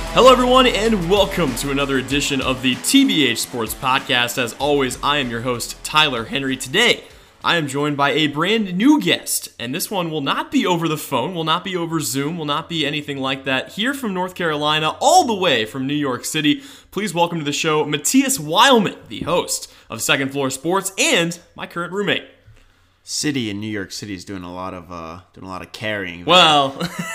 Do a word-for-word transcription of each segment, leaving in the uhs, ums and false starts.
Hello, everyone, and welcome to another edition of the T B H Sports Podcast. As always, I am your host, Tyler Henry. Today, I am joined by a brand new guest, and this one will not be over the phone, will not be over Zoom, will not be anything like that. Here from North Carolina, all the way from New York City, please welcome to the show, Matthias Wileman, the host of Second Floor Sports and my current roommate. City in New York City is doing a lot of uh, doing a lot of carrying. There. Well,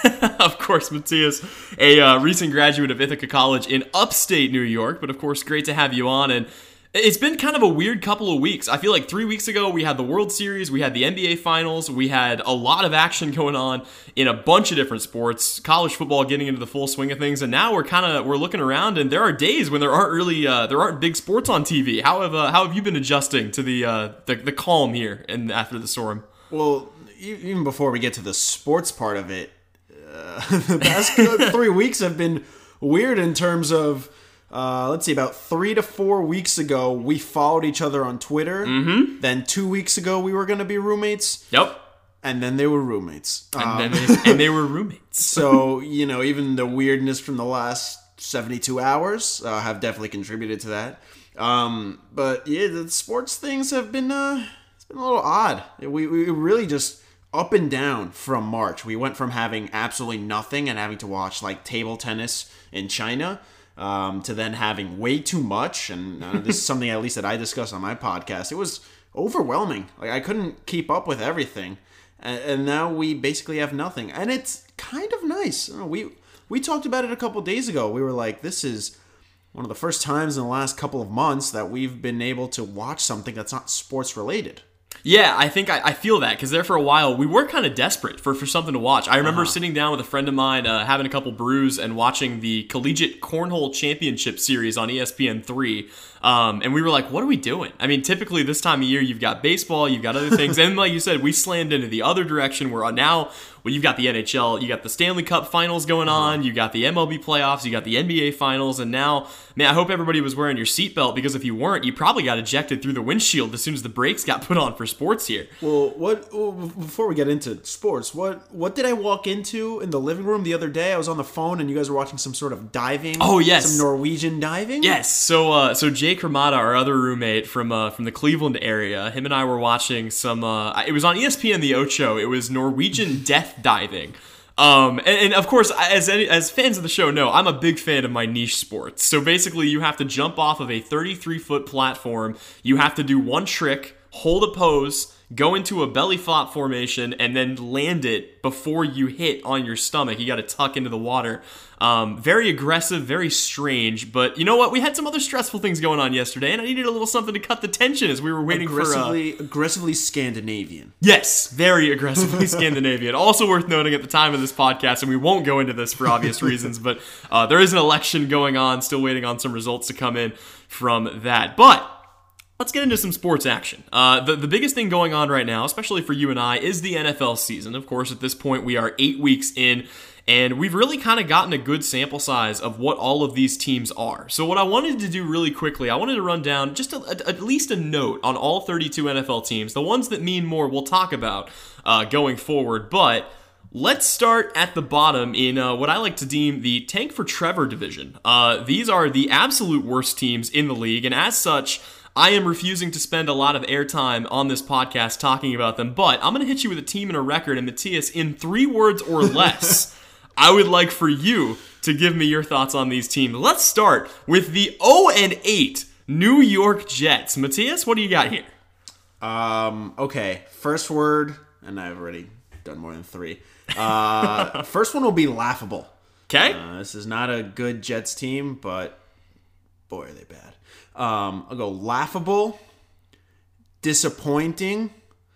of course, Matthias, a uh, recent graduate of Ithaca College in upstate New York, but of course, great to have you on. And it's been kind of a weird couple of weeks. I feel like three weeks ago, we had the World Series, we had the N B A Finals, we had a lot of action going on in a bunch of different sports, college football getting into the full swing of things, and now we're kind of we're looking around, and there are days when there aren't really uh, there aren't big sports on T V. How have uh, how have you been adjusting to the uh, the, the calm here and after the storm? Well, even before we get to the sports part of it, uh, the past three weeks have been weird in terms of. Uh, let's see, about three to four weeks ago, we followed each other on Twitter. Mm-hmm. Then two weeks ago, we were going to be roommates. Yep. And then they were roommates. And, um, then they, and they were roommates. So, you know, even the weirdness from the last seventy-two hours uh, have definitely contributed to that. Um, but, yeah, the sports things have been, uh, it's been a little odd. We, we really just up and down from March. We went from having absolutely nothing and having to watch, like, table tennis in China Um, to then having way too much, and uh, this is something at least that I discuss on my podcast. It was overwhelming. Like I couldn't keep up with everything, and, and now we basically have nothing, and it's kind of nice. You know, we we talked about it a couple days ago. We were like, this is one of the first times in the last couple of months that we've been able to watch something that's not sports related. Yeah, I think I, I feel that, because there for a while, we were kind of desperate for, for something to watch. I remember uh-huh. sitting down with a friend of mine, uh, having a couple brews, and watching the Collegiate Cornhole Championship Series on E S P N three, um, and we were like, what are we doing? I mean, typically this time of year, you've got baseball, you've got other things, and like you said, we slammed into the other direction, where now, well, you've got the N H L, you got the Stanley Cup Finals going on, you got the M L B playoffs, you got the N B A Finals, and now, man, I hope everybody was wearing your seatbelt, because if you weren't, you probably got ejected through the windshield as soon as the brakes got put on for sports here. Well, what well, before we get into sports, what what did I walk into in the living room the other day? I was on the phone and you guys were watching some sort of diving. Oh yes, some Norwegian diving. Yes. So uh, so Jake Ramada, our other roommate from uh, from the Cleveland area, him and I were watching some. Uh, it was on E S P N the Ocho. It was Norwegian death diving. Um, and, and of course, as any, as fans of the show know, I'm a big fan of my niche sports. So basically, you have to jump off of a thirty-three foot platform. You have to do one trick, hold a pose, go into a belly flop formation, and then land it before you hit on your stomach. You got to tuck into the water. Um, very aggressive, very strange. But you know what? We had some other stressful things going on yesterday, and I needed a little something to cut the tension as we were waiting aggressively, for... Uh, aggressively Scandinavian. Yes, very aggressively Scandinavian. Also worth noting at the time of this podcast, and we won't go into this for obvious reasons, but uh, there is an election going on, still waiting on some results to come in from that. But let's get into some sports action. Uh, the, the biggest thing going on right now, especially for you and I, is the N F L season. Of course, at this point, we are eight weeks in, and we've really kind of gotten a good sample size of what all of these teams are. So what I wanted to do really quickly, I wanted to run down just a, a, at least a note on all thirty-two N F L teams. The ones that mean more we'll talk about uh, going forward, but let's start at the bottom in uh, what I like to deem the Tank for Trevor division. Uh, these are the absolute worst teams in the league, and as such, I am refusing to spend a lot of airtime on this podcast talking about them, but I'm going to hit you with a team and a record, and Matthias, in three words or less, I would like for you to give me your thoughts on these teams. Let's start with the oh and eight New York Jets. Matthias, what do you got here? Um, okay, first word, and I've already done more than three. Uh, first one will be laughable. Okay. Uh, this is not a good Jets team, but boy, are they bad. Um, I'll go laughable, disappointing.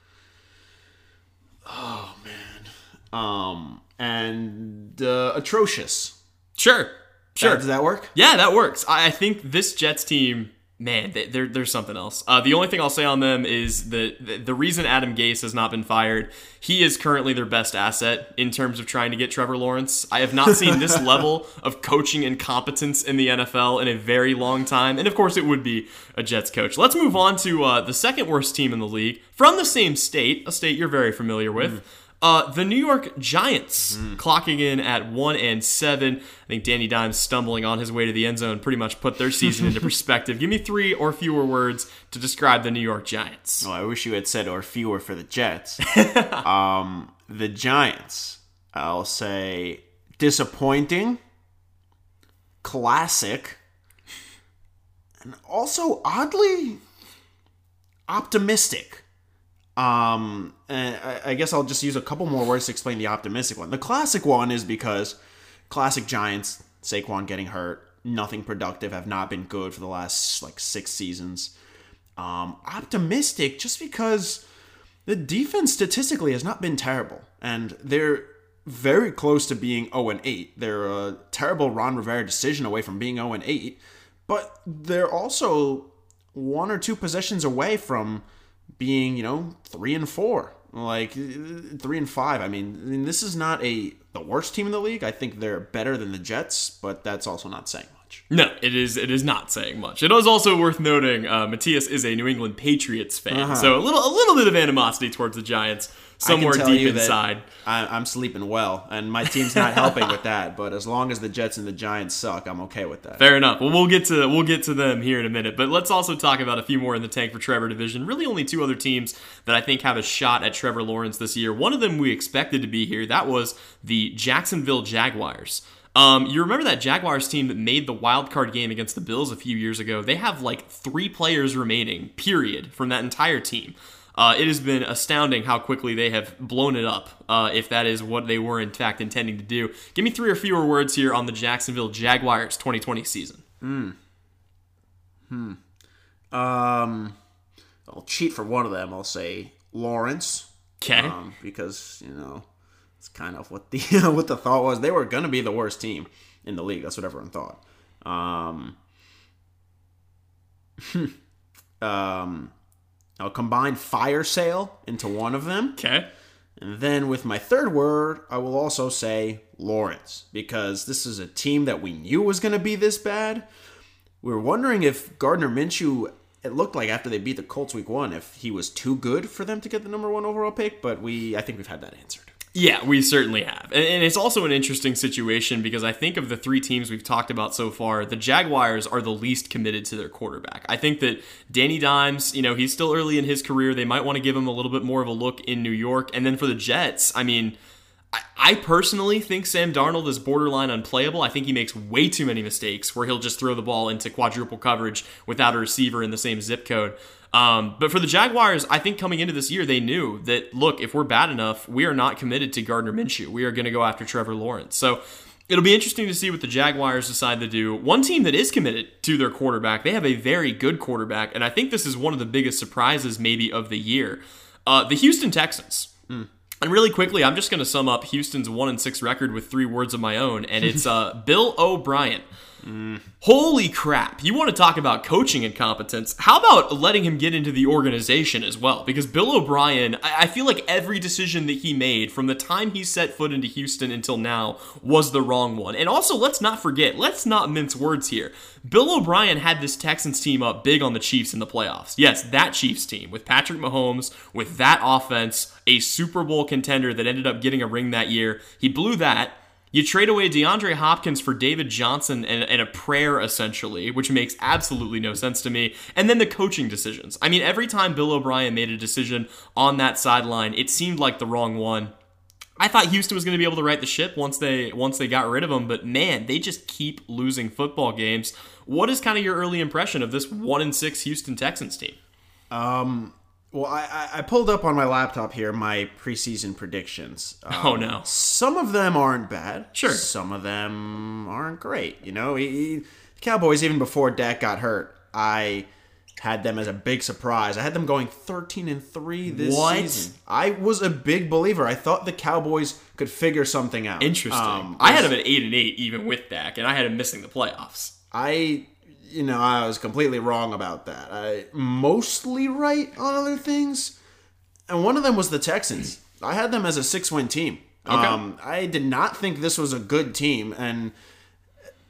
Oh man, um, and uh, atrocious. Sure, sure. That, does that work? Yeah, that works. I, I think this Jets team, man, they, they're, there's something else. Uh, the only thing I'll say on them is that the, the reason Adam Gase has not been fired, he is currently their best asset in terms of trying to get Trevor Lawrence. I have not seen this level of coaching incompetence in the N F L in a very long time. And of course, it would be a Jets coach. Let's move on to uh, the second worst team in the league from the same state, a state you're very familiar with. Mm. Uh, the New York Giants mm. clocking in at one and seven. I think Danny Dimes stumbling on his way to the end zone pretty much put their season into perspective. Give me three or fewer words to describe the New York Giants. Well, I wish you had said or fewer for the Jets. um, the Giants, I'll say disappointing, classic, and also oddly optimistic. Um, and I, I guess I'll just use a couple more words to explain the optimistic one. The classic one is because classic Giants, Saquon getting hurt, nothing productive, have not been good for the last like six seasons. Um, optimistic just because the defense statistically has not been terrible, and they're very close to being oh and eight. They're a terrible Ron Rivera decision away from being oh and eight, but they're also one or two possessions away from being, you know, three and four, like three and five. I mean, I mean, this is not a the worst team in the league. I think they're better than the Jets, but that's also not saying much. No, it is. It is not saying much. It is also worth noting, uh, Matthias is a New England Patriots fan, uh-huh. so a little, a little bit of animosity towards the Giants somewhere deep inside. I, I'm sleeping well, and my team's not helping with that. But as long as the Jets and the Giants suck, I'm okay with that. Fair enough. Well, we'll get to we'll get to them here in a minute. But let's also talk about a few more in the tank for Trevor division. Really, only two other teams that I think have a shot at Trevor Lawrence this year. One of them we expected to be here. That was the Jacksonville Jaguars. Um, you remember that Jaguars team that made the wild card game against the Bills a few years ago? They have like three players remaining, period, from that entire team. Uh, it has been astounding how quickly they have blown it up, uh, if that is what they were in fact intending to do. Give me three or fewer words here on the Jacksonville Jaguars twenty twenty season. Hmm. Hmm. Um, I'll cheat for one of them. I'll say Lawrence. Okay. Um, because, you know, it's kind of what the what the thought was. They were going to be the worst team in the league. That's what everyone thought. Um. um. I'll combine fire sale into one of them. Okay. And then with my third word, I will also say Lawrence, because this is a team that we knew was going to be this bad. We were wondering if Gardner Minshew, it looked like after they beat the Colts week one, if he was too good for them to get the number one overall pick, but we I think we've had that answered. Yeah, we certainly have. And, and it's also an interesting situation because I think of the three teams we've talked about so far, the Jaguars are the least committed to their quarterback. I think that Danny Dimes, you know, he's still early in his career. They might want to give him a little bit more of a look in New York. And then for the Jets, I mean, I, I personally think Sam Darnold is borderline unplayable. I think he makes way too many mistakes where he'll just throw the ball into quadruple coverage without a receiver in the same zip code. Um, but for the Jaguars, I think coming into this year, they knew that, look, if we're bad enough, we are not committed to Gardner Minshew. We are going to go after Trevor Lawrence. So it'll be interesting to see what the Jaguars decide to do. One team that is committed to their quarterback, they have a very good quarterback, and I think this is one of the biggest surprises maybe of the year. Uh, the Houston Texans. Mm. And really quickly, I'm just going to sum up Houston's one and six record with three words of my own, and it's uh, Bill O'Brien. Mm. Holy crap. You want to talk about coaching incompetence? How about letting him get into the organization as well? Because Bill O'Brien, I feel like every decision that he made from the time he set foot into Houston until now was the wrong one. And also, let's not forget, let's not mince words here. Bill O'Brien had this Texans team up big on the Chiefs in the playoffs. Yes, that Chiefs team with Patrick Mahomes, with that offense, a Super Bowl contender that ended up getting a ring that year. He blew that. You trade away DeAndre Hopkins for David Johnson and, and a prayer, essentially, which makes absolutely no sense to me. And then the coaching decisions. I mean, every time Bill O'Brien made a decision on that sideline, it seemed like the wrong one. I thought Houston was going to be able to right the ship once they once they got rid of him, but man, they just keep losing football games. What is kind of your early impression of this one and six Houston Texans team? Um... Well, I, I pulled up on my laptop here my preseason predictions. Um, oh, no. Some of them aren't bad. Sure. Some of them aren't great. You know, he, he, the Cowboys, even before Dak got hurt, I had them as a big surprise. I had them going thirteen and three this what? season. I was a big believer. I thought the Cowboys could figure something out. Interesting. Um, I had them at eight and eight even with Dak, and I had him missing the playoffs. I... You know, I was completely wrong about that. I mostly right on other things. And one of them was the Texans. I had them as a six-win team. Okay. Um, I did not think this was a good team. And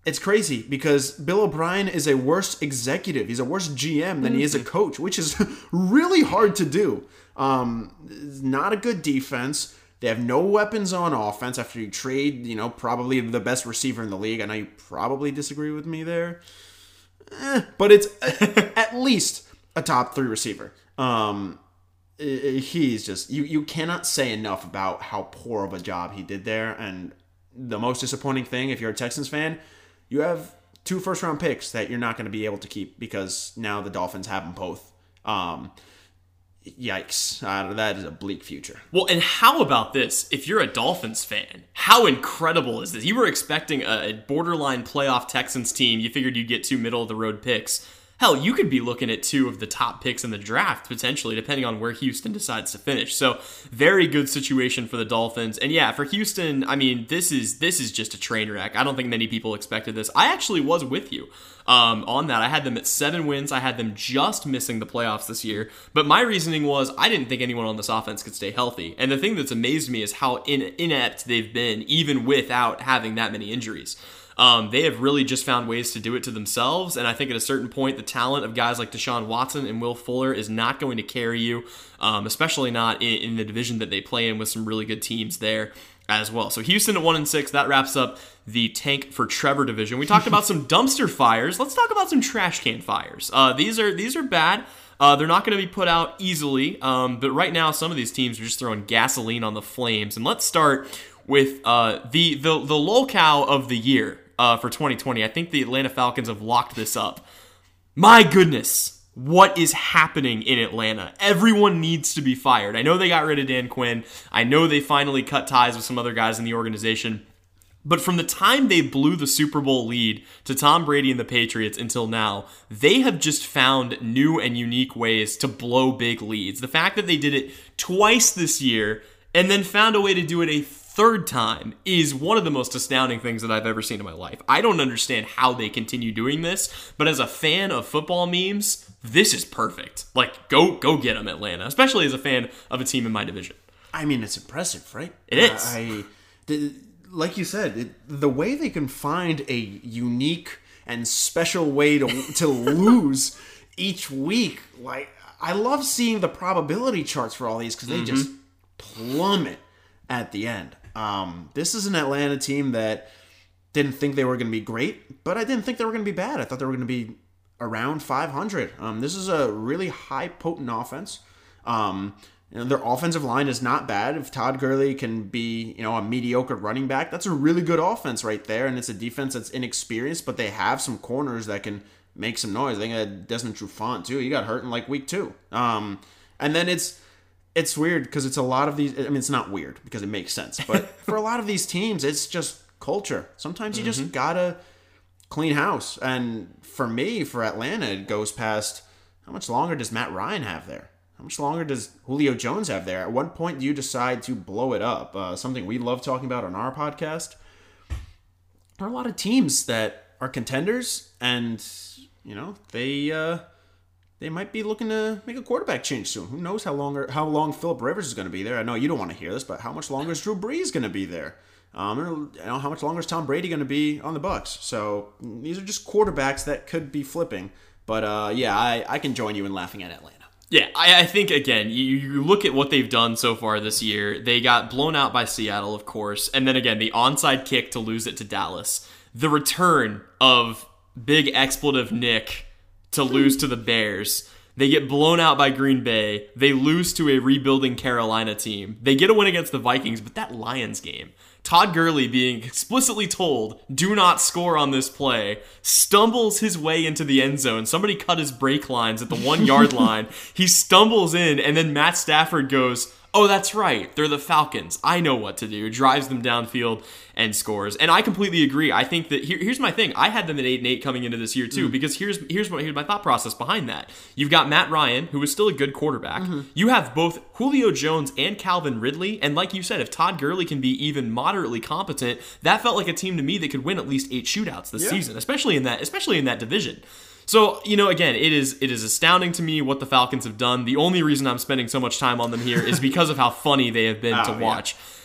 It's crazy because Bill O'Brien is a worse executive. He's a worse G M than he is a coach, which is really hard to do. Um, not a good defense. They have no weapons on offense after you trade, you know, probably the best receiver in the league. I know you probably disagree with me there. Eh, but it's at least a top three receiver. Um, he's just, you, you cannot say enough about how poor of a job he did there. And the most disappointing thing, if you're a Texans fan, you have two first-round picks that you're not going to be able to keep because now the Dolphins have them both. Um, yikes. Uh, that is a bleak future. Well, and how about this? If you're a Dolphins fan, how incredible is this? You were expecting a borderline playoff Texans team. You figured you'd get two middle-of-the-road picks. Hell, you could be looking at two of the top picks in the draft, potentially, depending on where Houston decides to finish. So, very good situation for the Dolphins. And yeah, for Houston, I mean, this is this is just a train wreck. I don't think many people expected this. I actually was with you um, on that. I had them at seven wins. I had them just missing the playoffs this year. But my reasoning was I didn't think anyone on this offense could stay healthy. And the thing that's amazed me is how in, inept they've been, even without having that many injuries. Um, they have really just found ways to do it to themselves, and I think at a certain point, the talent of guys like Deshaun Watson and Will Fuller is not going to carry you, um, especially not in, in the division that they play in with some really good teams there as well. So Houston at one and six, that wraps up the tank for Trevor division. We talked about some dumpster fires. Let's talk about some trash can fires. Uh, these are these are bad. Uh, they're not going to be put out easily, um, but right now some of these teams are just throwing gasoline on the flames. And let's start with uh, the the the lolcow of the year. Uh, for twenty twenty. I think the Atlanta Falcons have locked this up. My goodness, what is happening in Atlanta? Everyone needs to be fired. I know they got rid of Dan Quinn. I know they finally cut ties with some other guys in the organization. But from the time they blew the Super Bowl lead to Tom Brady and the Patriots until now, they have just found new and unique ways to blow big leads. The fact that they did it twice this year and then found a way to do it a third time is one of the most astounding things that I've ever seen in my life. I don't understand how they continue doing this, but as a fan of football memes, this is perfect. Like, go go get them, Atlanta, especially as a fan of a team in my division. I mean, it's impressive, right? It is. I, the, like you said, it, the way they can find a unique and special way to to lose each week, like, I love seeing the probability charts for all these because they mm-hmm. just plummet at the end. Um, this is an Atlanta team that didn't think they were going to be great, but I didn't think they were going to be bad. I thought they were going to be around five hundred. Um, this is a really high potent offense. Um, you know, their offensive line is not bad. If Todd Gurley can be, you know, a mediocre running back, that's a really good offense right there. And it's a defense that's inexperienced, but they have some corners that can make some noise. I think uh, Desmond Trufant too. He got hurt in like week two. Um, and then it's It's weird because it's a lot of these. I mean, it's not weird because it makes sense. But for a lot of these teams, it's just culture. Sometimes you mm-hmm. just gotta clean house. And for me, for Atlanta, it goes past how much longer does Matt Ryan have there? How much longer does Julio Jones have there? At what point do you decide to blow it up? Uh, something we love talking about on our podcast. There are a lot of teams that are contenders, and you know they. Uh, They might be looking to make a quarterback change soon. Who knows how long how long Phillip Rivers is going to be there? I know you don't want to hear this, but how much longer is Drew Brees going to be there? Um, you know, how much longer is Tom Brady going to be on the Bucs? So these are just quarterbacks that could be flipping. But uh, yeah, I, I can join you in laughing at Atlanta. Yeah, I, I think, again, you, you look at what they've done so far this year. They got blown out by Seattle, of course. And then, again, the onside kick to lose it to Dallas. The return of big expletive Nick to lose to the Bears. They get blown out by Green Bay. They lose to a rebuilding Carolina team. They get a win against the Vikings, but that Lions game, Todd Gurley being explicitly told, do not score on this play, stumbles his way into the end zone. Somebody cut his brake lines at the one-yard line. He stumbles in, and then Matt Stafford goes, oh, that's right, they're the Falcons. I know what to do. Drives them downfield and scores. And I completely agree. I think that here, here's my thing. I had them at eight and eight coming into this year too, mm. because here's here's what here's my thought process behind that. You've got Matt Ryan, who is still a good quarterback. Mm-hmm. You have both Julio Jones and Calvin Ridley. And like you said, if Todd Gurley can be even moderately competent, that felt like a team to me that could win at least eight shootouts this yeah. season, especially in that especially in that division. So, you know, again, it is it is astounding to me what the Falcons have done. The only reason I'm spending so much time on them here is because of how funny they have been oh, to watch.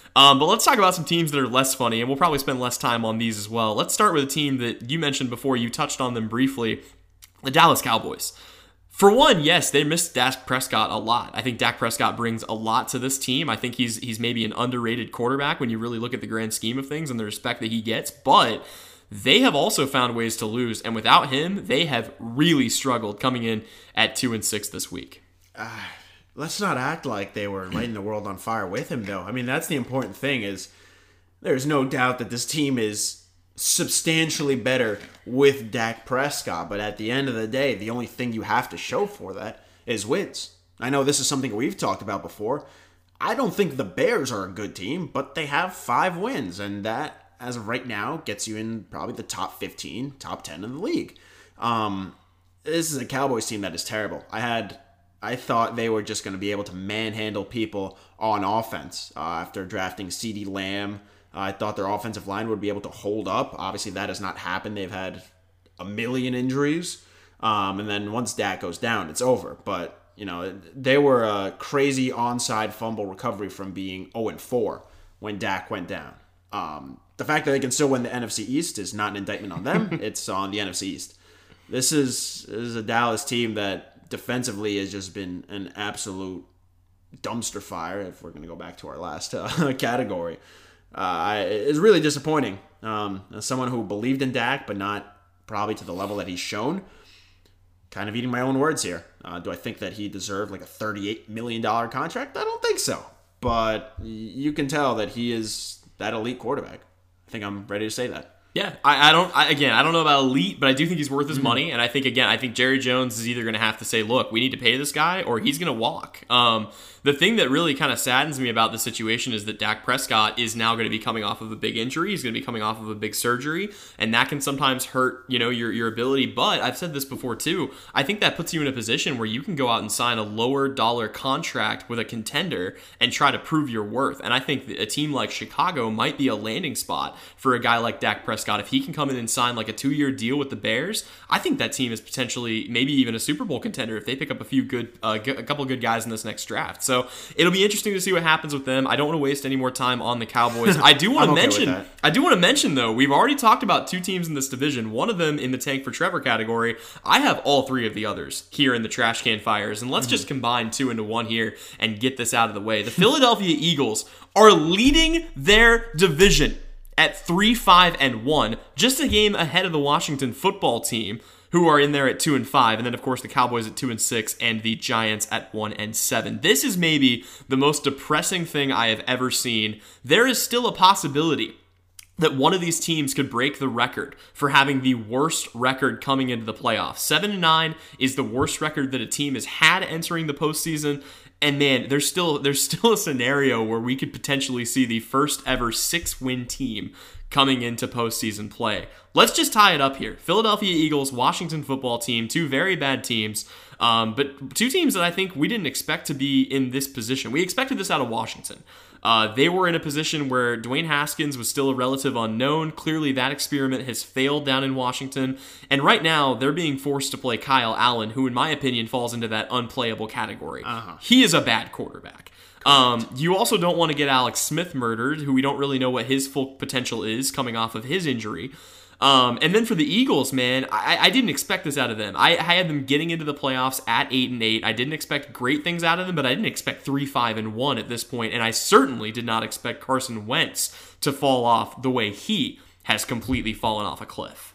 Um, but let's talk about some teams that are less funny, and we'll probably spend less time on these as well. Let's start with a team that you mentioned before. You touched on them briefly, the Dallas Cowboys. For one, yes, they missed Dak Prescott a lot. I think Dak Prescott brings a lot to this team. I think he's he's maybe an underrated quarterback when you really look at the grand scheme of things and the respect that he gets, but they have also found ways to lose, and without him, they have really struggled coming in at two and six this week. Uh, let's not act like they were lighting the world on fire with him, though. I mean, that's the important thing. Is there's no doubt that this team is substantially better with Dak Prescott, but at the end of the day, the only thing you have to show for that is wins. I know this is something we've talked about before. I don't think the Bears are a good team, but they have five wins, and that, as of right now, gets you in probably the top fifteen, top ten in the league. Um, this is a Cowboys team that is terrible. I had, I thought they were just going to be able to manhandle people on offense uh, after drafting CeeDee Lamb. Uh, I thought their offensive line would be able to hold up. Obviously, that has not happened. They've had a million injuries, um, and then once Dak goes down, it's over. But you know, they were a crazy onside fumble recovery from being oh and four when Dak went down. Um, the fact that they can still win the N F C East is not an indictment on them. It's on the N F C East. This is, this is a Dallas team that defensively has just been an absolute dumpster fire, if we're going to go back to our last uh, category. Uh, I, it's really disappointing. Um, as someone who believed in Dak, but not probably to the level that he's shown, kind of eating my own words here. Uh, do I think that he deserved like a thirty-eight million dollars contract? I don't think so. But you can tell that he is that elite quarterback. I think I'm ready to say that. Yeah, I, I don't, I, again, I don't know about elite, but I do think he's worth his mm-hmm. money. And I think, again, I think Jerry Jones is either going to have to say, look, we need to pay this guy, or he's going to walk. Um, the thing that really kind of saddens me about the situation is that Dak Prescott is now going to be coming off of a big injury. He's going to be coming off of a big surgery, and that can sometimes hurt, you know, your, your ability. But I've said this before too, I think that puts you in a position where you can go out and sign a lower dollar contract with a contender and try to prove your worth. And I think that a team like Chicago might be a landing spot for a guy like Dak Prescott. If he can come in and sign like a two-year deal with the Bears, I think that team is potentially maybe even a Super Bowl contender if they pick up a few good, uh, a couple good guys in this next draft. So it'll be interesting to see what happens with them. I don't want to waste any more time on the Cowboys. I do want to okay mention, I do want to mention though, we've already talked about two teams in this division. One of them in the tank for Trevor category. I have all three of the others here in the trash can fires, and let's mm-hmm. just combine two into one here and get this out of the way. The Philadelphia Eagles are leading their division at three, five, and one, just a game ahead of the Washington football team, who are in there at two and five, and then of course the Cowboys at two and six, and the Giants at one and seven. This is maybe the most depressing thing I have ever seen. There is still a possibility that one of these teams could break the record for having the worst record coming into the playoffs. Seven and nine is the worst record that a team has had entering the postseason. And man, there's still there's still a scenario where we could potentially see the first ever six-win team coming into postseason play. Let's just tie it up here. Philadelphia Eagles, Washington football team, two very bad teams, um, but two teams that I think we didn't expect to be in this position. We expected this out of Washington. Uh, they were in a position where Dwayne Haskins was still a relative unknown. Clearly, that experiment has failed down in Washington. And right now, they're being forced to play Kyle Allen, who, in my opinion, falls into that unplayable category. Uh-huh. He is a bad quarterback. Um, you also don't want to get Alex Smith murdered, who we don't really know what his full potential is coming off of his injury. Um, and then for the Eagles, man, I, I didn't expect this out of them. I, I had them getting into the playoffs at eight and eight. I didn't expect great things out of them, but I didn't expect three, five, and one at this point. And I certainly did not expect Carson Wentz to fall off the way he has completely fallen off a cliff.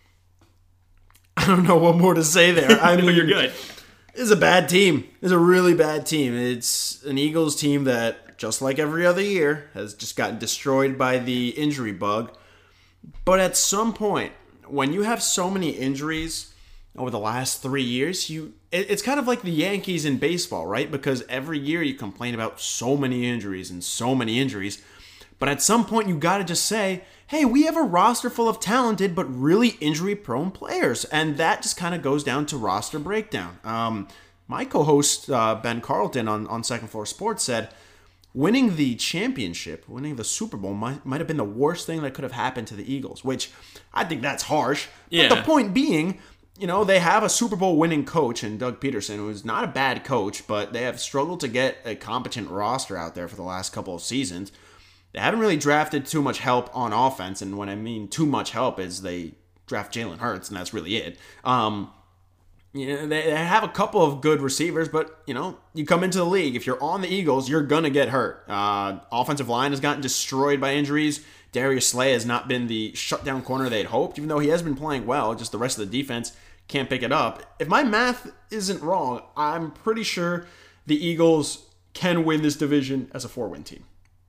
I don't know what more to say there. I mean, no, you're good. It's a bad team. It's a really bad team. It's an Eagles team that, just like every other year, has just gotten destroyed by the injury bug. But at some point, when you have so many injuries over the last three years, you it, it's kind of like the Yankees in baseball, right? Because every year you complain about so many injuries and so many injuries. But at some point, you got to just say, hey, we have a roster full of talented but really injury-prone players. And that just kind of goes down to roster breakdown. Um, my co-host, uh, Ben Carlton on, on Second Floor Sports said, winning the championship, winning the Super Bowl might, might have been the worst thing that could have happened to the Eagles, which I think that's harsh. Yeah. But the point being, you know, they have a Super Bowl winning coach in Doug Peterson, who's not a bad coach, but they have struggled to get a competent roster out there for the last couple of seasons. they haven't really drafted too much help on offense. And when I mean too much help is they draft Jalen Hurts, and that's really it. Um, you know, they, they have a couple of good receivers, but, you know, you come into the league, if you're on the Eagles, you're going to get hurt. Uh, offensive line has gotten destroyed by injuries. Darius Slay has not been the shutdown corner they'd hoped, even though he has been playing well. Just the rest of the defense can't pick it up. If my math isn't wrong, I'm pretty sure the Eagles can win this division as a four-win team.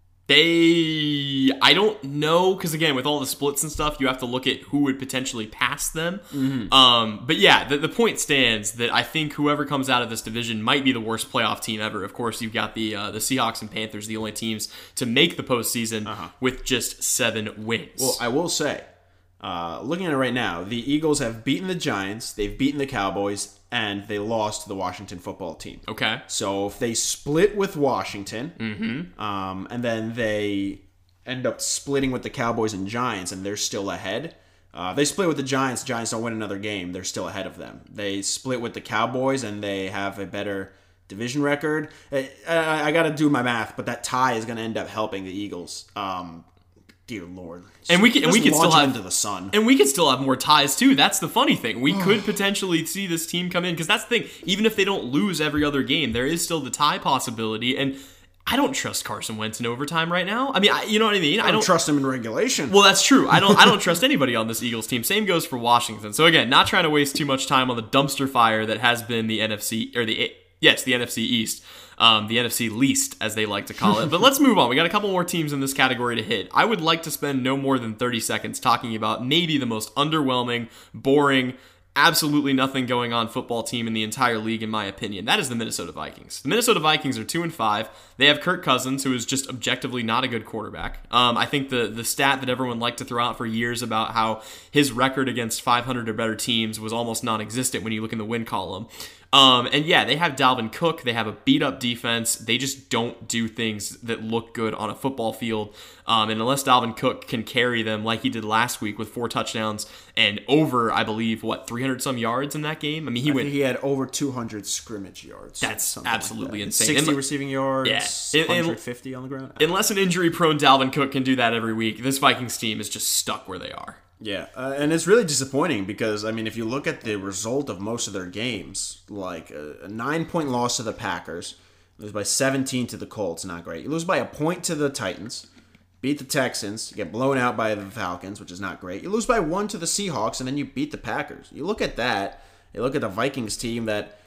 They, I don't know, because again, with all the splits and stuff, you have to look at who would potentially pass them. Mm-hmm. Um, but yeah, the, the point stands that I think whoever comes out of this division might be the worst playoff team ever. Of course, you've got the uh, the Seahawks and Panthers, the only teams to make the postseason uh-huh. with just seven wins. Well, I will say, uh, looking at it right now, the Eagles have beaten the Giants, they've beaten the Cowboys, and they lost to the Washington football team. Okay. So if they split with Washington, mm-hmm. um, and then they end up splitting with the Cowboys and Giants, and they're still ahead. Uh, they split with the Giants. Giants don't win another game. They're still ahead of them. They split with the Cowboys, and they have a better division record. I, I, I got to do my math, but that tie is going to end up helping the Eagles. Um, Dear Lord, and we can and we can still have into the sun, and we could still have more ties too. That's the funny thing. We could potentially see this team come in because that's the thing. Even if they don't lose every other game, there is still the tie possibility. And I don't trust Carson Wentz in overtime right now. I mean, I, you know what I mean. I don't, I don't trust him in regulation. Well, that's true. I don't. I don't trust anybody on this Eagles team. Same goes for Washington. So again, not trying to waste too much time on the dumpster fire that has been the N F C or the yes, the N F C East. Um, the N F C least, as they like to call it. But let's move on. We got a couple more teams in this category to hit. I would like to spend no more than thirty seconds talking about maybe the most underwhelming, boring, absolutely nothing going on football team in the entire league, in my opinion. That is the Minnesota Vikings. The Minnesota Vikings are two and five. They have Kirk Cousins, who is just objectively not a good quarterback. Um, I think the the stat that everyone liked to throw out for years about how his record against five hundred or better teams was almost non-existent when you look in the win column. Um, and yeah, they have Dalvin Cook. They have a beat-up defense. They just don't do things that look good on a football field. Um, and unless Dalvin Cook can carry them like he did last week with four touchdowns and over, I believe, what, three hundred some yards in that game? I mean, he I went. Think he had over two hundred scrimmage yards. That's absolutely like that. insane. sixty and, receiving yards, yeah, one hundred fifty on the ground. Unless an injury-prone Dalvin Cook can do that every week, this Vikings team is just stuck where they are. Yeah, uh, and it's really disappointing because, I mean, if you look at the result of most of their games, like a, a nine-point loss to the Packers, lose by seventeen to the Colts, not great. You lose by a point to the Titans, beat the Texans, you get blown out by the Falcons, which is not great. You lose by one to the Seahawks, and then you beat the Packers. You look at that, you look at the Vikings team that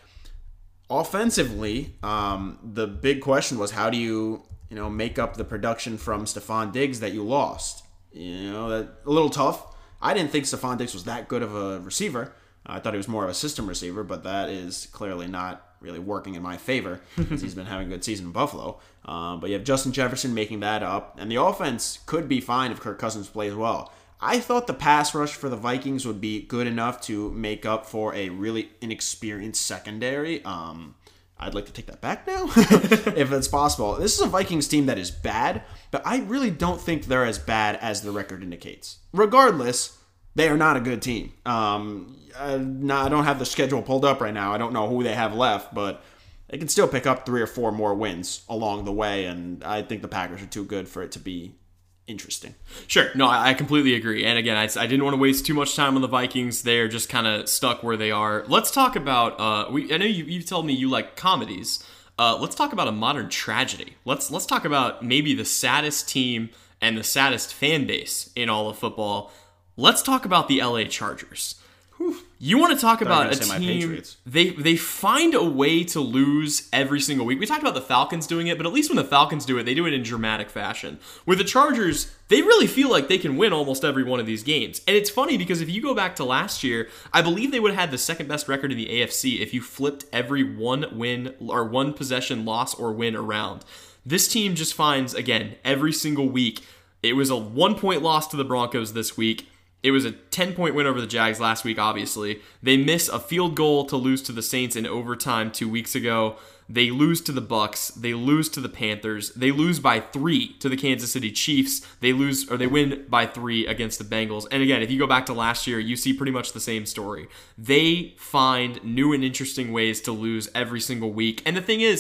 offensively, um, the big question was how do you, you know, make up the production from Stephon Diggs that you lost? You know, that a little tough. I didn't think Stephon Diggs was that good of a receiver. I thought he was more of a system receiver, but that is clearly not really working in my favor because he's been having a good season in Buffalo. Um, but you have Justin Jefferson making that up, and the offense could be fine if Kirk Cousins plays well. I thought the pass rush for the Vikings would be good enough to make up for a really inexperienced secondary. Um, I'd like to take that back now, if it's possible. This is a Vikings team that is bad, but I really don't think they're as bad as the record indicates. Regardless, they are not a good team. Um, I, not, I don't have the schedule pulled up right now. I don't know who they have left, but they can still pick up three or four more wins along the way, and I think the Packers are too good for it to be interesting. Sure. No, I completely agree. And again, I, I didn't want to waste too much time on the Vikings. They're just kind of stuck where they are. Let's talk about, uh, we, I know you, you told me you like comedies. Uh, let's talk about a modern tragedy. Let's, let's talk about maybe the saddest team and the saddest fan base in all of football. Let's talk about the L A Chargers. Whew. You want to talk about a team, they they find a way to lose every single week. We talked about the Falcons doing it, but at least when the Falcons do it, they do it in dramatic fashion. With the Chargers, they really feel like they can win almost every one of these games. And it's funny because if you go back to last year, I believe they would have had the second best record in the A F C if you flipped every one win or one possession loss or win around. This team just finds, again, every single week. It was a one-point loss to the Broncos this week. It was a ten-point win over the Jags last week, obviously. They miss a field goal to lose to the Saints in overtime two weeks ago. They lose to the Bucks. They lose to the Panthers. They lose by three to the Kansas City Chiefs. They lose, or they win by three against the Bengals. And again, if you go back to last year, you see pretty much the same story. They find new and interesting ways to lose every single week. And the thing is,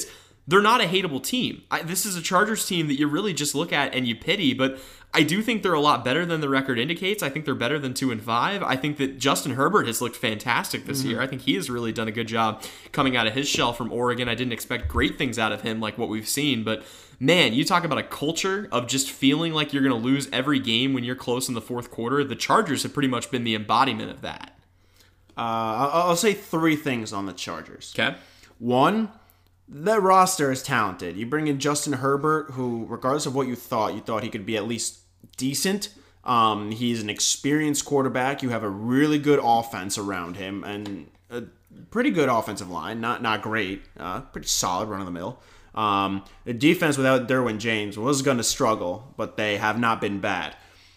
they're not a hateable team. I, this is a Chargers team that you really just look at and you pity, but I do think they're a lot better than the record indicates. I think they're better than two and five. I think that Justin Herbert has looked fantastic this mm-hmm. year. I think he has really done a good job coming out of his shell from Oregon. I didn't expect great things out of him like what we've seen, but man, you talk about a culture of just feeling like you're going to lose every game when you're close in the fourth quarter. The Chargers have pretty much been the embodiment of that. Uh, I'll say three things on the Chargers. Okay. One, the roster is talented. You bring in Justin Herbert, who, regardless of what you thought, you thought he could be at least decent. Um, he's an experienced quarterback. You have a really good offense around him and a pretty good offensive line. Not not great. Uh, pretty solid, run-of-the-mill. Um, the defense without Derwin James was going to struggle, but they have not been bad.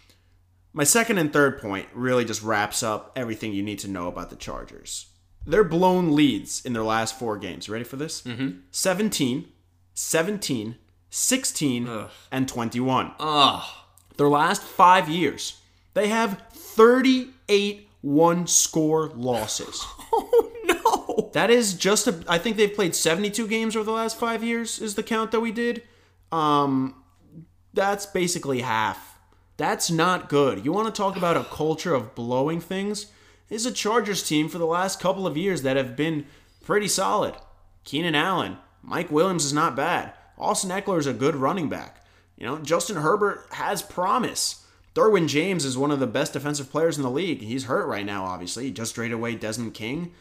My second and third point really just wraps up everything you need to know about the Chargers. They're blown leads in their last four games. You ready for this? Mm-hmm. seventeen, seventeen, sixteen, Ugh. and twenty-one. Ugh. Their last five years, they have thirty-eight one-score losses. Oh, no. That is just a... I think they've played seventy-two games over the last five years is the count that we did. Um, that's basically half. That's not good. You want to talk about a culture of blowing things? This is a Chargers team for the last couple of years that have been pretty solid. Keenan Allen, Mike Williams is not bad. Austin Eckler is a good running back. You know, Justin Herbert has promise. Derwin James is one of the best defensive players in the league. He's hurt right now, obviously. He just traded away Desmond King.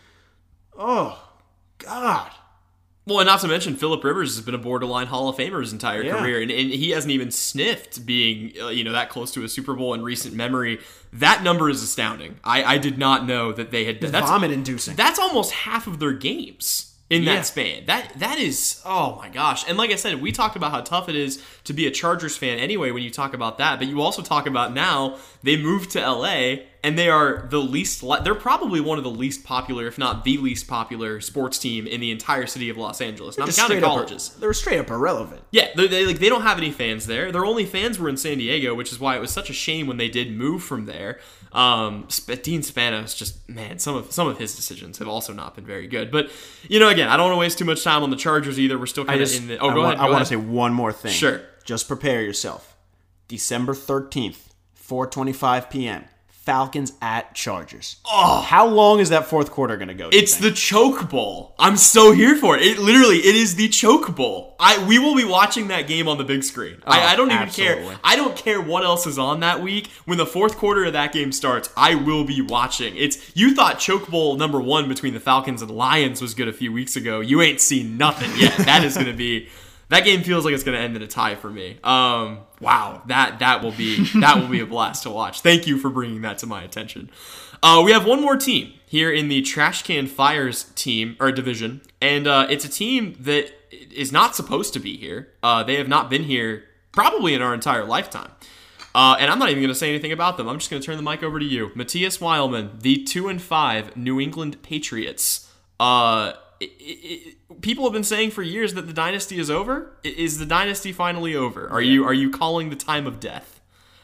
Oh, God. Well, and not to mention, Phillip Rivers has been a borderline Hall of Famer his entire Yeah. career, and, and he hasn't even sniffed being, uh, you know, that close to a Super Bowl in recent memory. That number is astounding. I, I did not know that they had... That's, vomit-inducing. That's almost half of their games in that Yeah. span. That That is... Oh, my gosh. And like I said, we talked about how tough it is to be a Chargers fan anyway when you talk about that, but you also talk about now they moved to L A, and they are the least... They're probably one of the least popular, if not the least popular sports team in the entire city of Los Angeles. Not Just counting straight up- colleges. They're straight up irrelevant. Yeah, they, they like they don't have any fans there. Their only fans were in San Diego, which is why it was such a shame when they did move from there. Um, Sp- Dean Spanos, just man, some of some of his decisions have also not been very good. But you know, again, I don't want to waste too much time on the Chargers either. We're still I kind of just, in the. Oh, I go wa- ahead. Go I want ahead. to say one more thing. Sure. Just prepare yourself. December thirteenth, four twenty-five p.m. Falcons at Chargers. Oh, How long is that fourth quarter going to go? do you it's think? the choke bowl. I'm so here for it. It literally, it is the choke bowl. I we will be watching that game on the big screen. I, Oh, I don't even absolutely. care. I don't care what else is on that week. When the fourth quarter of that game starts, I will be watching. It's you thought choke bowl number one between the Falcons and Lions was good a few weeks ago. You ain't seen nothing yet. That is going to be. That game feels like it's going to end in a tie for me. Um, wow, that that will be that will be a blast to watch. Thank you for bringing that to my attention. Uh, we have one more team here in the Trash Can Fires team or division, and uh, it's a team that is not supposed to be here. Uh, they have not been here probably in our entire lifetime. Uh, and I'm not even going to say anything about them. I'm just going to turn the mic over to you, Matthias Weilman, the two and five New England Patriots. Uh, it, it, people have been saying for years that the dynasty is over. Is the dynasty finally over? Are Yeah. you are you calling the time of death?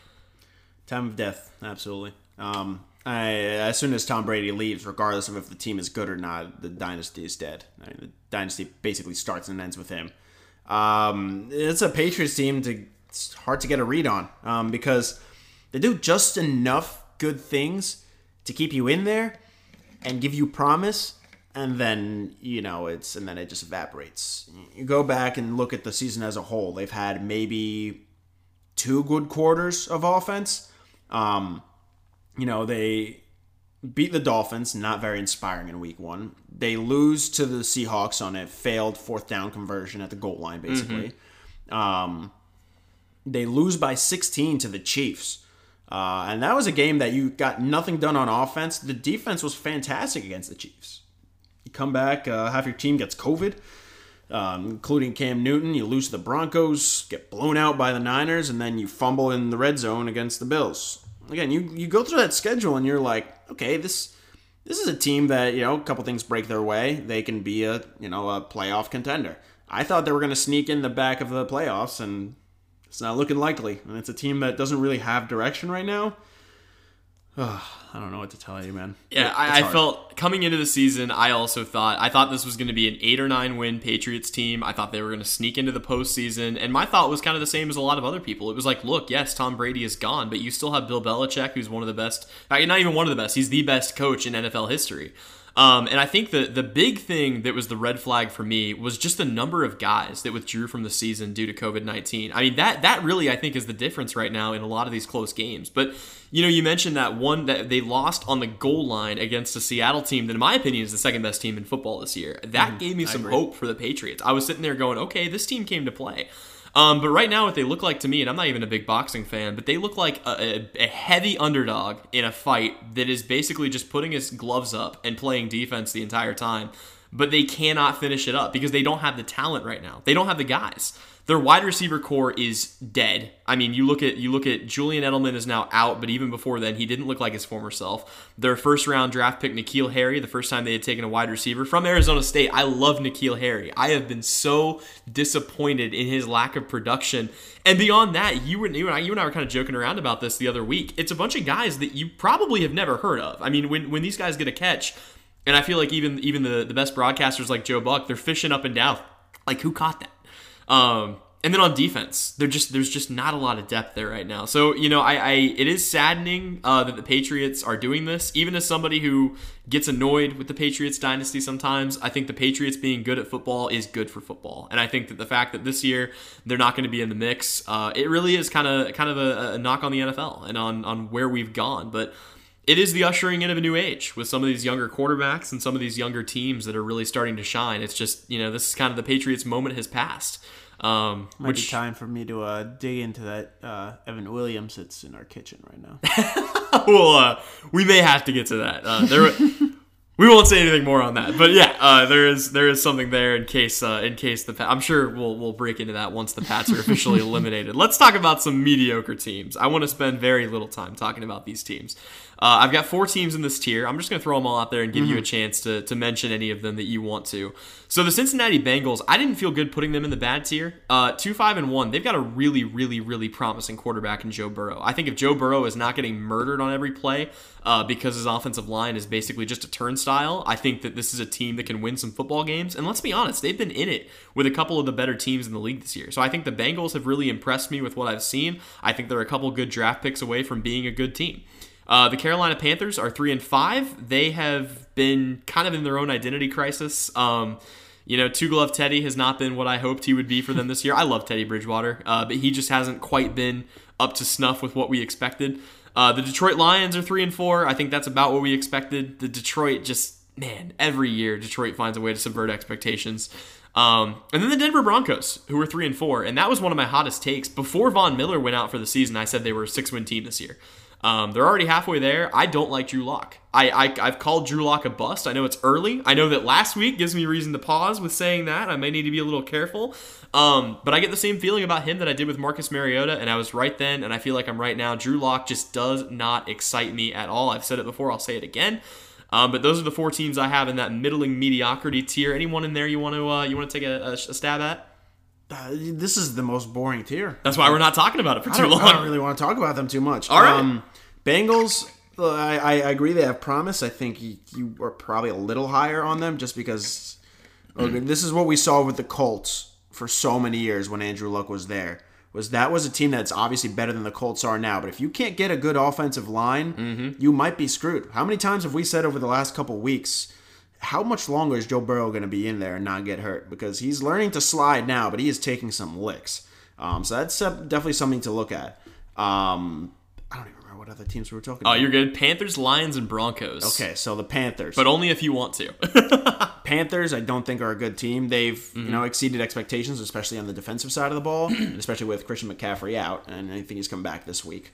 Time of death, absolutely. Um, I, as soon as Tom Brady leaves, regardless of if the team is good or not, the dynasty is dead. I mean, the dynasty basically starts and ends with him. Um, it's a Patriots team to it's hard to get a read on um, because they do just enough good things to keep you in there and give you promise. And then, you know, it's and then it just evaporates. You go back and look at the season as a whole. They've had maybe two good quarters of offense. Um, you know, they beat the Dolphins, not very inspiring in week one. They lose to the Seahawks on a failed fourth down conversion at the goal line, basically. Mm-hmm. Um, they lose by sixteen to the Chiefs. Uh, and that was a game that you got nothing done on offense. The defense was fantastic against the Chiefs. You come back, uh, half your team gets COVID, um, including Cam Newton. You lose to the Broncos, get blown out by the Niners, and then you fumble in the red zone against the Bills. Again, you, you go through that schedule and you're like, okay, this this is a team that, you know, a couple things break their way. They can be a, you know, a playoff contender. I thought they were going to sneak in the back of the playoffs, and it's not looking likely. And it's a team that doesn't really have direction right now. Ugh, I don't know what to tell you, man. Yeah, It's I, I hard. felt coming into the season, I also thought I thought this was going to be an eight or nine win Patriots team. I thought they were going to sneak into the postseason, and my thought was kind of the same as a lot of other people. It was like, look, yes, Tom Brady is gone, but you still have Bill Belichick, who's one of the best. Not even one of the best. He's the best coach in N F L history. Um, and I think the the big thing that was the red flag for me was just the number of guys that withdrew from the season due to covid nineteen. I mean, that that really, I think, is the difference right now in a lot of these close games. But, you know, you mentioned that one that they lost on the goal line against a Seattle team that, in my opinion, is the second best team in football this year. That mm, gave me some hope for the Patriots. I was sitting there going, okay, this team came to play. Um, but right now, what they look like to me, and I'm not even a big boxing fan, but they look like a, a, a heavy underdog in a fight that is basically just putting his gloves up and playing defense the entire time. But they cannot finish it up because they don't have the talent right now. They don't have the guys. Their wide receiver core is dead. I mean, you look at you look at Julian Edelman is now out, but even before then, he didn't look like his former self. Their first round draft pick, N'Keal Harry, the first time they had taken a wide receiver from Arizona State. I love N'Keal Harry. I have been so disappointed in his lack of production. And beyond that, you, were, you, and I, you and I were kind of joking around about this the other week. It's a bunch of guys that you probably have never heard of. I mean, when when these guys get a catch, and I feel like even even the, the best broadcasters like Joe Buck, they're fishing up and down. Like, who caught that? Um, and then on defense, they're just there's just not a lot of depth there right now. So, you know, I, I it is saddening uh, that the Patriots are doing this. Even as somebody who gets annoyed with the Patriots dynasty sometimes, I think the Patriots being good at football is good for football. And I think that the fact that this year they're not going to be in the mix, uh, it really is kind of kind of a, a knock on the N F L and on on where we've gone. But it is the ushering in of a new age with some of these younger quarterbacks and some of these younger teams that are really starting to shine. It's just, you know, this is kind of the Patriots moment has passed. Um, Might which, be time for me to uh, dig into that uh, Evan Williams that's in our kitchen right now. well, uh, we may have to get to that. Uh, there, we won't say anything more on that. But yeah, uh, there is there is something there in case uh, in case the I'm sure we'll we'll break into that once the Pats are officially eliminated. Let's talk about some mediocre teams. I want to spend very little time talking about these teams. Uh, I've got four teams in this tier. I'm just going to throw them all out there and give mm-hmm. you a chance to, to mention any of them that you want to. So the Cincinnati Bengals, I didn't feel good putting them in the bad tier. Uh, two, five, and one. They've got a really, really, really promising quarterback in Joe Burrow. I think if Joe Burrow is not getting murdered on every play uh, because his offensive line is basically just a turnstile, I think that this is a team that can win some football games. And let's be honest, they've been in it with a couple of the better teams in the league this year. So I think the Bengals have really impressed me with what I've seen. I think they're a couple good draft picks away from being a good team. Uh, the Carolina Panthers are three and five. They have been kind of in their own identity crisis. Um, you know, Two Glove Teddy has not been what I hoped he would be for them this year. I love Teddy Bridgewater, uh, but he just hasn't quite been up to snuff with what we expected. Uh, the Detroit Lions are three and four. I think that's about what we expected. The Detroit just, man, every year Detroit finds a way to subvert expectations. Um, and then the Denver Broncos, who were three and four, and that was one of my hottest takes. Before Von Miller went out for the season, I said they were a six-win team this year. Um, they're already halfway there. I don't like Drew Lock. I, I, I've called Drew Lock a bust. I know it's early. I know that last week gives me reason to pause with saying that. I may need to be a little careful. Um, but I get the same feeling about him that I did with Marcus Mariota, and I was right then, and I feel like I'm right now. Drew Lock just does not excite me at all. I've said it before. I'll say it again. Um, but those are the four teams I have in that middling mediocrity tier. Anyone in there you want to uh, you want to take a, a, a stab at? Uh, this is the most boring tier. That's why we're not talking about it for I too long. I don't really want to talk about them too much. All right. Um, Bengals, I, I agree they have promise. I think you, you are probably a little higher on them just because okay, this is what we saw with the Colts for so many years when Andrew Luck was there. Was that was a team that's obviously better than the Colts are now. But if you can't get a good offensive line, mm-hmm. you might be screwed. How many times have we said over the last couple weeks, how much longer is Joe Burrow going to be in there and not get hurt? Because he's learning to slide now, but he is taking some licks. Um, so that's definitely something to look at. Um, I don't even remember what other teams we were talking oh, about. Oh, you're good. Panthers, Lions, and Broncos. Okay, so the Panthers. But only if you want to. Panthers, I don't think are a good team. They've mm-hmm. you know exceeded expectations, especially on the defensive side of the ball, and especially with Christian McCaffrey out, and I think he's come back this week.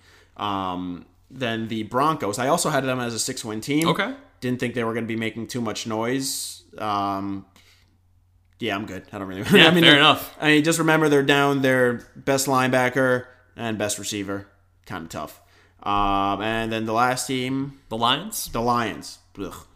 Um, then the Broncos, I also had them as a six-win team. Okay. Didn't think they were going to be making too much noise. Um, yeah, I'm good. I don't really. Yeah, I mean, fair enough. I mean, just remember they're down their best linebacker and best receiver. Kind of tough. Um, and then the last team, the Lions. The Lions. Ugh, yeah.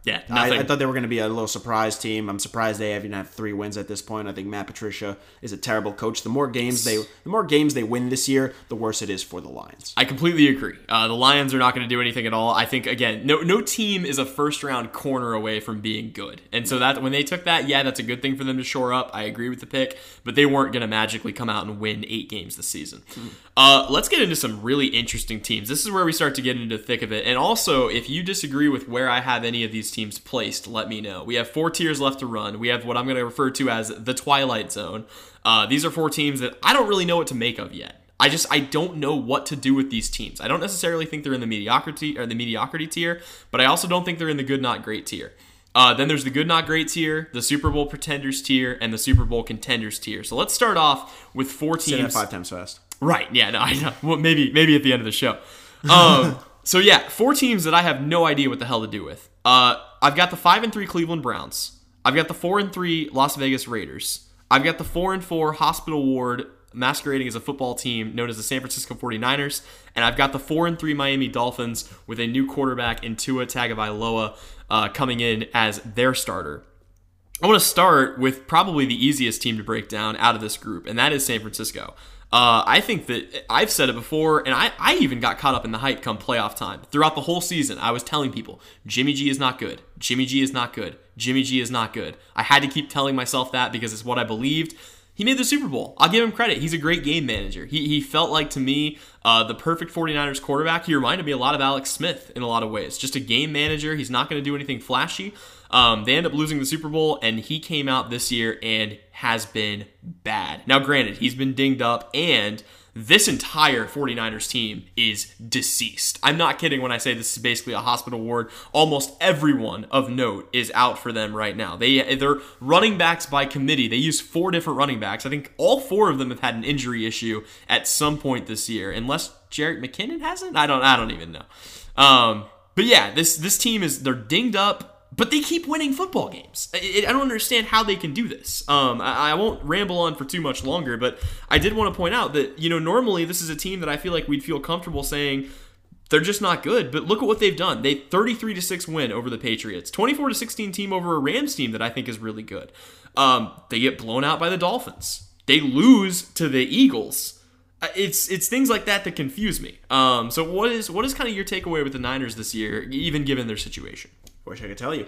Yeah, I, nothing. I thought they were going to be a little surprise team. I'm surprised they even have three wins at this point. I think Matt Patricia is a terrible coach. The more games they, the more games they win this year, the worse it is for the Lions. I completely agree. Uh, the Lions are not going to do anything at all. I think again, no no team is a first round corner away from being good, and so that when they took that, yeah, that's a good thing for them to shore up. I agree with the pick, but they weren't going to magically come out and win eight games this season. Mm. Uh, let's get into some really interesting teams. This is where we start to get into the thick of it, and also if you disagree with where I have any of these teams placed, let me know. We have four tiers left to run. We have what I'm going to refer to as the Twilight Zone. Uh, these are four teams that I don't really know what to make of yet. I just I don't know what to do with these teams. I don't necessarily think they're in the mediocrity or the mediocrity tier, but I also don't think they're in the good not great tier. Uh, then there's the good not great tier, the Super Bowl pretenders tier, and the Super Bowl contenders tier. So let's start off with four teams. Say that five times fast. Right? Yeah. No, I know. Well, maybe maybe at the end of the show. Um, so yeah, four teams that I have no idea what the hell to do with. Uh, I've got the five and three Cleveland Browns. I've got the four and three Las Vegas Raiders. I've got the four and four Hospital Ward masquerading as a football team known as the San Francisco forty-niners, and I've got the four and three Miami Dolphins with a new quarterback in Tua Tagovailoa uh, coming in as their starter. I want to start with probably the easiest team to break down out of this group, and that is San Francisco. Uh, I think that I've said it before, and I, I even got caught up in the hype come playoff time. Throughout the whole season, I was telling people, Jimmy G is not good. Jimmy G is not good. Jimmy G is not good. I had to keep telling myself that because it's what I believed. He made the Super Bowl. I'll give him credit. He's a great game manager. He he felt like, to me, uh, the perfect forty-niners quarterback. He reminded me a lot of Alex Smith in a lot of ways. Just a game manager. He's not going to do anything flashy. Um, they end up losing the Super Bowl, and he came out this year and has been bad. Now, granted, he's been dinged up, and this entire forty-niners team is deceased. I'm not kidding when I say this is basically a hospital ward. Almost everyone of note is out for them right now. They, they're running backs by committee. They use four different running backs. I think all four of them have had an injury issue at some point this year, unless Jerick McKinnon hasn't. I don't. I don't even know. Um, but yeah, this this team is they're dinged up. But they keep winning football games. I, I don't understand how they can do this. Um, I, I won't ramble on for too much longer, but I did want to point out that, you know, normally this is a team that I feel like we'd feel comfortable saying they're just not good. But look at what they've done. They thirty-three to six win over the Patriots. twenty-four to sixteen team over a Rams team that I think is really good. Um, they get blown out by the Dolphins. They lose to the Eagles. It's it's things like that that confuse me. Um, so what is what is kind of your takeaway with the Niners this year, even given their situation? Wish I could tell you.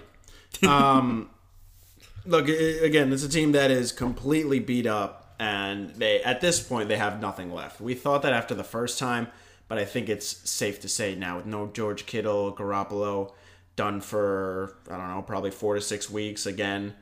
Um, look, again, it's a team that is completely beat up, and they at this point they have nothing left. We thought that after the first time, but I think it's safe to say now with no George Kittle, Garoppolo done for, I don't know, probably four to six weeks again.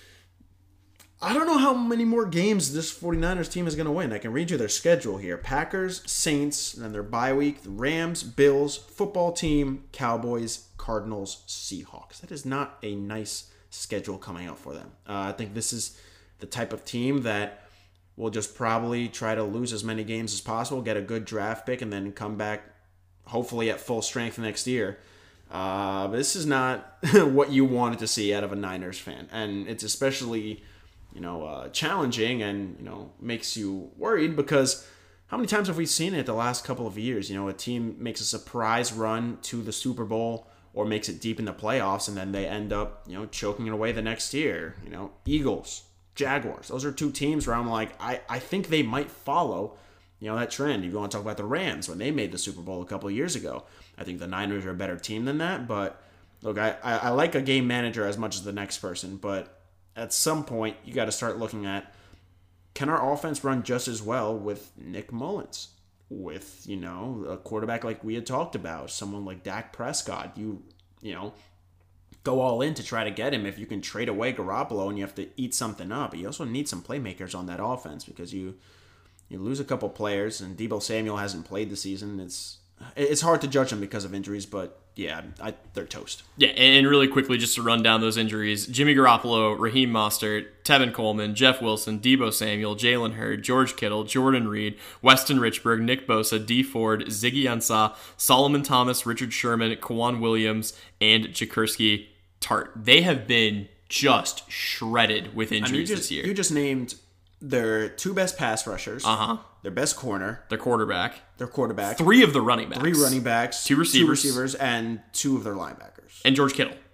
I don't know how many more games this forty-niners team is going to win. I can read you their schedule here. Packers, Saints, and then their bye week, the Rams, Bills, football team, Cowboys, Cardinals, Seahawks. That is not a nice schedule coming out for them. Uh, I think this is the type of team that will just probably try to lose as many games as possible, get a good draft pick, and then come back hopefully at full strength next year. Uh, but this is not what you wanted to see out of a Niners fan. And it's especially, you know, uh, challenging and, you know, makes you worried because how many times have we seen it the last couple of years? You know, a team makes a surprise run to the Super Bowl or makes it deep in the playoffs, and then they end up, you know, choking it away the next year. You know, Eagles, Jaguars. Those are two teams where I'm like, I, I think they might follow, you know, that trend. You want to talk about the Rams when they made the Super Bowl a couple of years ago. I think the Niners are a better team than that, but look, I, I, I like a game manager as much as the next person, but at some point, you got to start looking at, can our offense run just as well with Nick Mullins? With, you know, a quarterback like we had talked about, someone like Dak Prescott. You, you know, go all in to try to get him if you can trade away Garoppolo and you have to eat something up. But you also need some playmakers on that offense because you you lose a couple players, and Deebo Samuel hasn't played the season. It's it's hard to judge them because of injuries, but yeah, I, they're toast. Yeah, and really quickly, just to run down those injuries, Jimmy Garoppolo, Raheem Mostert, Tevin Coleman, Jeff Wilson, Deebo Samuel, Jalen Hurd, George Kittle, Jordan Reed, Weston Richburg, Nick Bosa, Dee Ford, Ziggy Ansah, Solomon Thomas, Richard Sherman, Kwan Williams, and Jakurski Tart. They have been just shredded with injuries I mean, you just, this year. You just named their two best pass rushers, uh-huh. their best corner, their quarterback, their quarterback, three of the running backs, three running backs, two receivers, two receivers, and two of their linebackers, and George Kittle.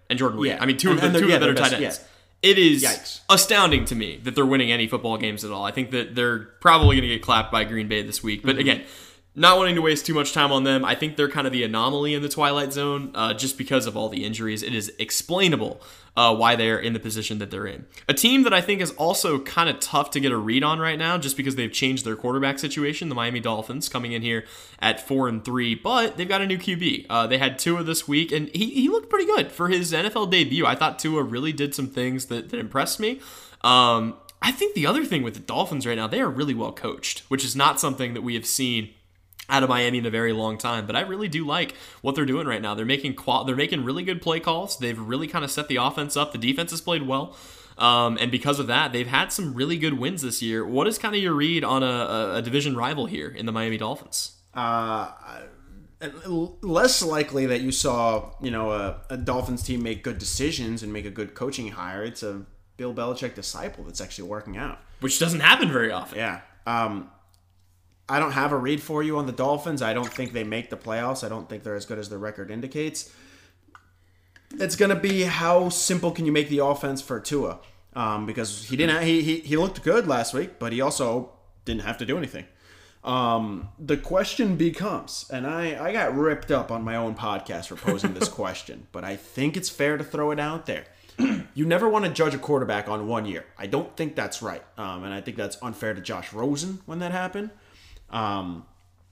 and Jordan Reed. Yeah. I mean, two And- of the, and they're- two yeah, of the better they're tight best- ends. It is Yikes. astounding to me that they're winning any football games at all. I think that they're probably going to get clapped by Green Bay this week. But Mm-hmm. again, not wanting to waste too much time on them, I think they're kind of the anomaly in the Twilight Zone uh, just because of all the injuries. It is explainable uh, why they're in the position that they're in. A team that I think is also kind of tough to get a read on right now just because they've changed their quarterback situation, the Miami Dolphins, coming in here at four and three, but they've got a new Q B. Uh, they had Tua this week, and he, he looked pretty good for his N F L debut. I thought Tua really did some things that, that impressed me. Um, I think the other thing with the Dolphins right now, they are really well coached, which is not something that we have seen out of Miami in a very long time, but I really do like what they're doing right now. They're making qual- they're making really good play calls. They've really kind of set the offense up. The defense has played well, um, and because of that, they've had some really good wins this year. What is kind of your read on a, a, a division rival here in the Miami Dolphins? Uh, less likely that you saw, you know, a, a Dolphins team make good decisions and make a good coaching hire. It's a Bill Belichick disciple that's actually working out, which doesn't happen very often. Yeah. Um, I don't have a read for you on the Dolphins. I don't think they make the playoffs. I don't think they're as good as their record indicates. It's going to be how simple can you make the offense for Tua? Um, because he didn't. He, he he looked good last week, but he also didn't have to do anything. Um, the question becomes, and I, I got ripped up on my own podcast for posing this question, but I think it's fair to throw it out there. You never want to judge a quarterback on one year. I don't think that's right. Um, and I think that's unfair to Josh Rosen when that happened. Um,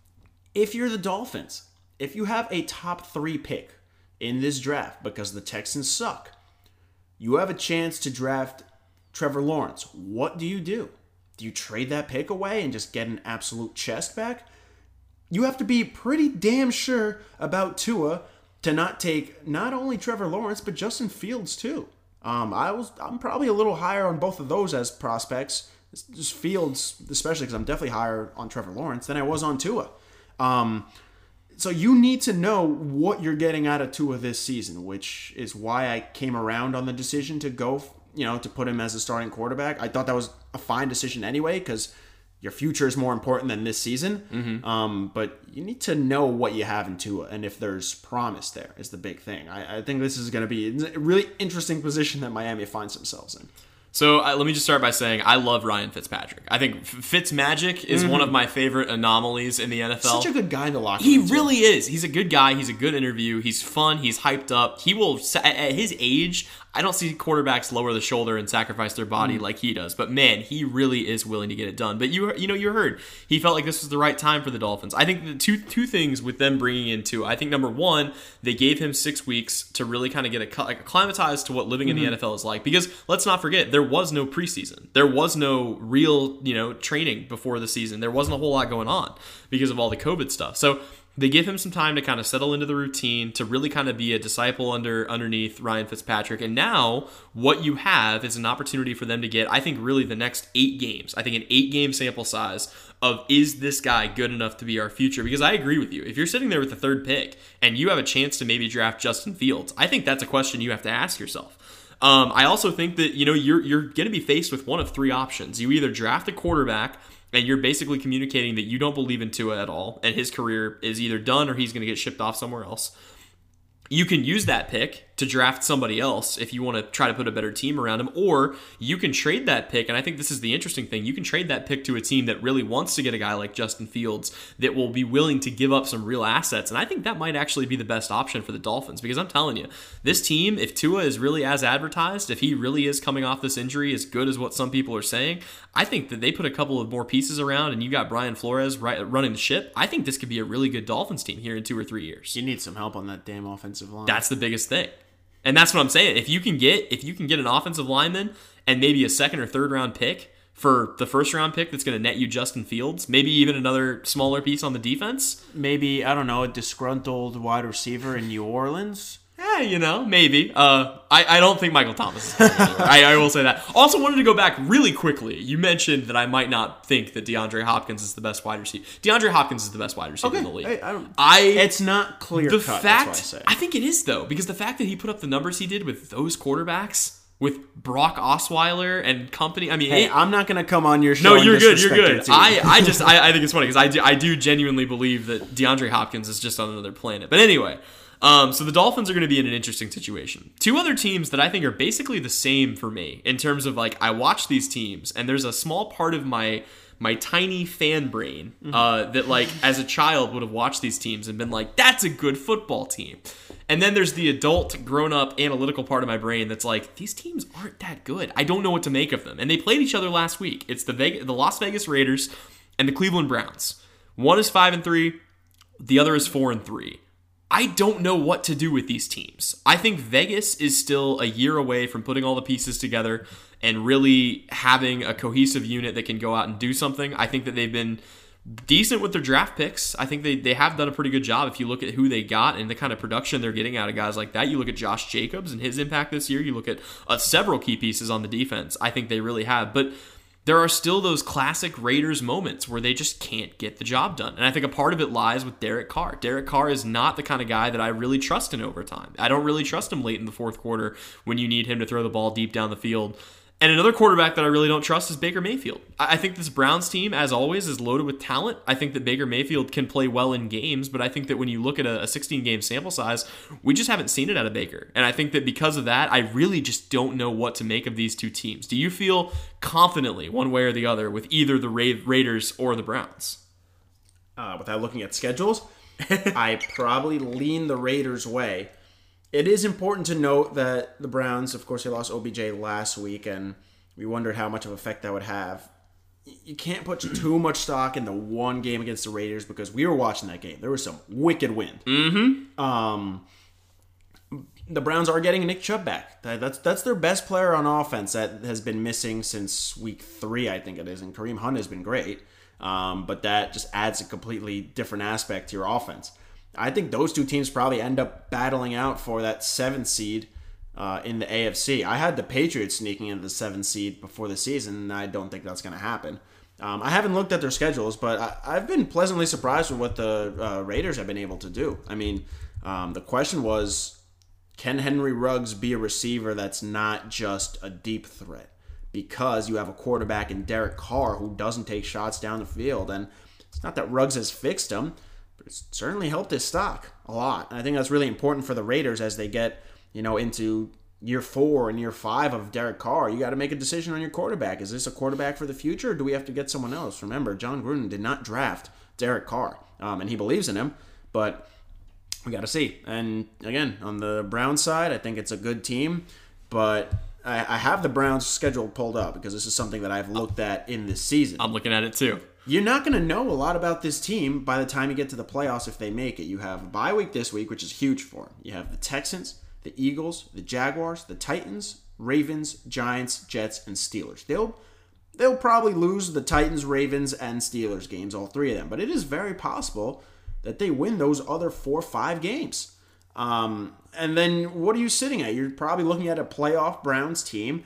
if you're the Dolphins, if you have a top three pick in this draft because the Texans suck, you have a chance to draft Trevor Lawrence. What do you do? Do you trade that pick away and just get an absolute chest back? You have to be pretty damn sure about Tua to not take not only Trevor Lawrence, but Justin Fields too. Um, I was, I'm probably a little higher on both of those as prospects. Just Fields, especially because I'm definitely higher on Trevor Lawrence than I was on Tua. Um, so you need to know what you're getting out of Tua this season, which is why I came around on the decision to go, you know, to put him as a starting quarterback. I thought that was a fine decision anyway because your future is more important than this season. Mm-hmm. Um, but you need to know what you have in Tua and if there's promise there is the big thing. I, I think this is going to be a really interesting position that Miami finds themselves in. So uh, let me just start by saying I love Ryan Fitzpatrick. I think Fitz Magic is mm-hmm. one of my favorite anomalies in the N F L. Such a good guy in the locker room. He too. really is. He's a good guy. He's a good interview. He's fun. He's hyped up. He will, at his age, I don't see quarterbacks lower the shoulder and sacrifice their body mm. like he does. But man, he really is willing to get it done. But you, you know, you heard he felt like this was the right time for the Dolphins. I think the two two things with them bringing in Tua. I think number one, they gave him six weeks to really kind of get a, like, acclimatized to what living mm-hmm. in the N F L is like. Because let's not forget, there was no preseason. There was no real, you know, training before the season. There wasn't a whole lot going on because of all the COVID stuff. So they give him some time to kind of settle into the routine, to really kind of be a disciple under underneath Ryan Fitzpatrick. And now what you have is an opportunity for them to get, I think, really the next eight games. I think an eight-game sample size of, is this guy good enough to be our future? Because I agree with you. If you're sitting there with the third pick and you have a chance to maybe draft Justin Fields, I think that's a question you have to ask yourself. Um, I also think that, you know, you're you're going to be faced with one of three options. You either draft a quarterback and you're basically communicating that you don't believe in Tua at all and his career is either done or he's going to get shipped off somewhere else. You can use that pick to draft somebody else if you want to try to put a better team around him, or you can trade that pick, and I think this is the interesting thing, you can trade that pick to a team that really wants to get a guy like Justin Fields that will be willing to give up some real assets, and I think that might actually be the best option for the Dolphins, because I'm telling you, this team, if Tua is really as advertised, if he really is coming off this injury as good as what some people are saying, I think that they put a couple of more pieces around, and you got Brian Flores right, running the ship. I think this could be a really good Dolphins team here in two or three years. You need some help on that damn offensive line. That's the biggest thing. And that's what I'm saying. If you can get if you can get an offensive lineman and maybe a second or third round pick for the first round pick that's going to net you Justin Fields, maybe even another smaller piece on the defense. Maybe, I don't know, a disgruntled wide receiver in New Orleans. Yeah, you know, maybe. Uh, I, I don't think Michael Thomas is going anywhere. I, I will say that. Also wanted to go back really quickly. You mentioned that I might not think that DeAndre Hopkins is the best wide receiver. DeAndre Hopkins is the best wide receiver okay. in the league. I, I don't, I, it's not clear the cut, fact, that's what I say. I think it is, though, because the fact that he put up the numbers he did with those quarterbacks, with Brock Osweiler and company. I mean, hey, it, I'm not going to come on your show. No, and you're good. You're good. Team. I, I just, I, I think it's funny because I do, I do genuinely believe that DeAndre Hopkins is just on another planet. But anyway, Um, so the Dolphins are going to be in an interesting situation. Two other teams that I think are basically the same for me in terms of like I watch these teams and there's a small part of my my tiny fan brain uh, that like as a child would have watched these teams and been like, that's a good football team. And then there's the adult, grown-up, analytical part of my brain that's like, these teams aren't that good. I don't know what to make of them. And they played each other last week. It's the Vegas, the Las Vegas Raiders and the Cleveland Browns. One is five and three, the other is four and three. I don't know what to do with these teams. I think Vegas is still a year away from putting all the pieces together and really having a cohesive unit that can go out and do something. I think that they've been decent with their draft picks. I think they, they have done a pretty good job if you look at who they got and the kind of production they're getting out of guys like that. You look at Josh Jacobs and his impact this year. You look at uh, several key pieces on the defense. I think they really have. But there are still those classic Raiders moments where they just can't get the job done. And I think a part of it lies with Derek Carr. Derek Carr is not the kind of guy that I really trust in overtime. I don't really trust him late in the fourth quarter when you need him to throw the ball deep down the field. And another quarterback that I really don't trust is Baker Mayfield. I think this Browns team, as always, is loaded with talent. I think that Baker Mayfield can play well in games, but I think that when you look at a sixteen-game sample size, we just haven't seen it out of Baker. And I think that because of that, I really just don't know what to make of these two teams. Do you feel confidently one way or the other with either the Ra- Raiders or the Browns? Uh, without looking at schedules, I probably lean the Raiders' way. It is important to note that the Browns, of course, they lost O B J last week, and we wondered how much of an effect that would have. You can't put too much stock in the one game against the Raiders because we were watching that game. There was some wicked wind. Mm-hmm. Um, the Browns are getting Nick Chubb back. That, that's that's their best player on offense that has been missing since week three, I think it is, and Kareem Hunt has been great. Um, but that just adds a completely different aspect to your offense. I think those two teams probably end up battling out for that seventh seed uh, in the A F C. I had the Patriots sneaking into the seventh seed before the season, and I don't think that's going to happen. Um, I haven't looked at their schedules, but I, I've been pleasantly surprised with what the uh, Raiders have been able to do. I mean, um, the question was, can Henry Ruggs be a receiver that's not just a deep threat? Because you have a quarterback in Derek Carr who doesn't take shots down the field, and it's not that Ruggs has fixed him, but it's certainly helped his stock a lot. And I think that's really important for the Raiders as they get, you know, into year four and year five of Derek Carr. You got to make a decision on your quarterback. Is this a quarterback for the future, or do we have to get someone else? Remember, John Gruden did not draft Derek Carr, um, and he believes in him, but we got to see. And again, on the Browns side, I think it's a good team, but I, I have the Browns schedule pulled up because this is something that I've looked at in this season. I'm looking at it too. You're not going to know a lot about this team by the time you get to the playoffs if they make it. You have a bye week this week, which is huge for them. You have the Texans, the Eagles, the Jaguars, the Titans, Ravens, Giants, Jets, and Steelers. They'll they'll probably lose the Titans, Ravens, and Steelers games, all three of them. But it is very possible that they win those other four or five games. Um, and then what are you sitting at? You're probably looking at a playoff Browns team,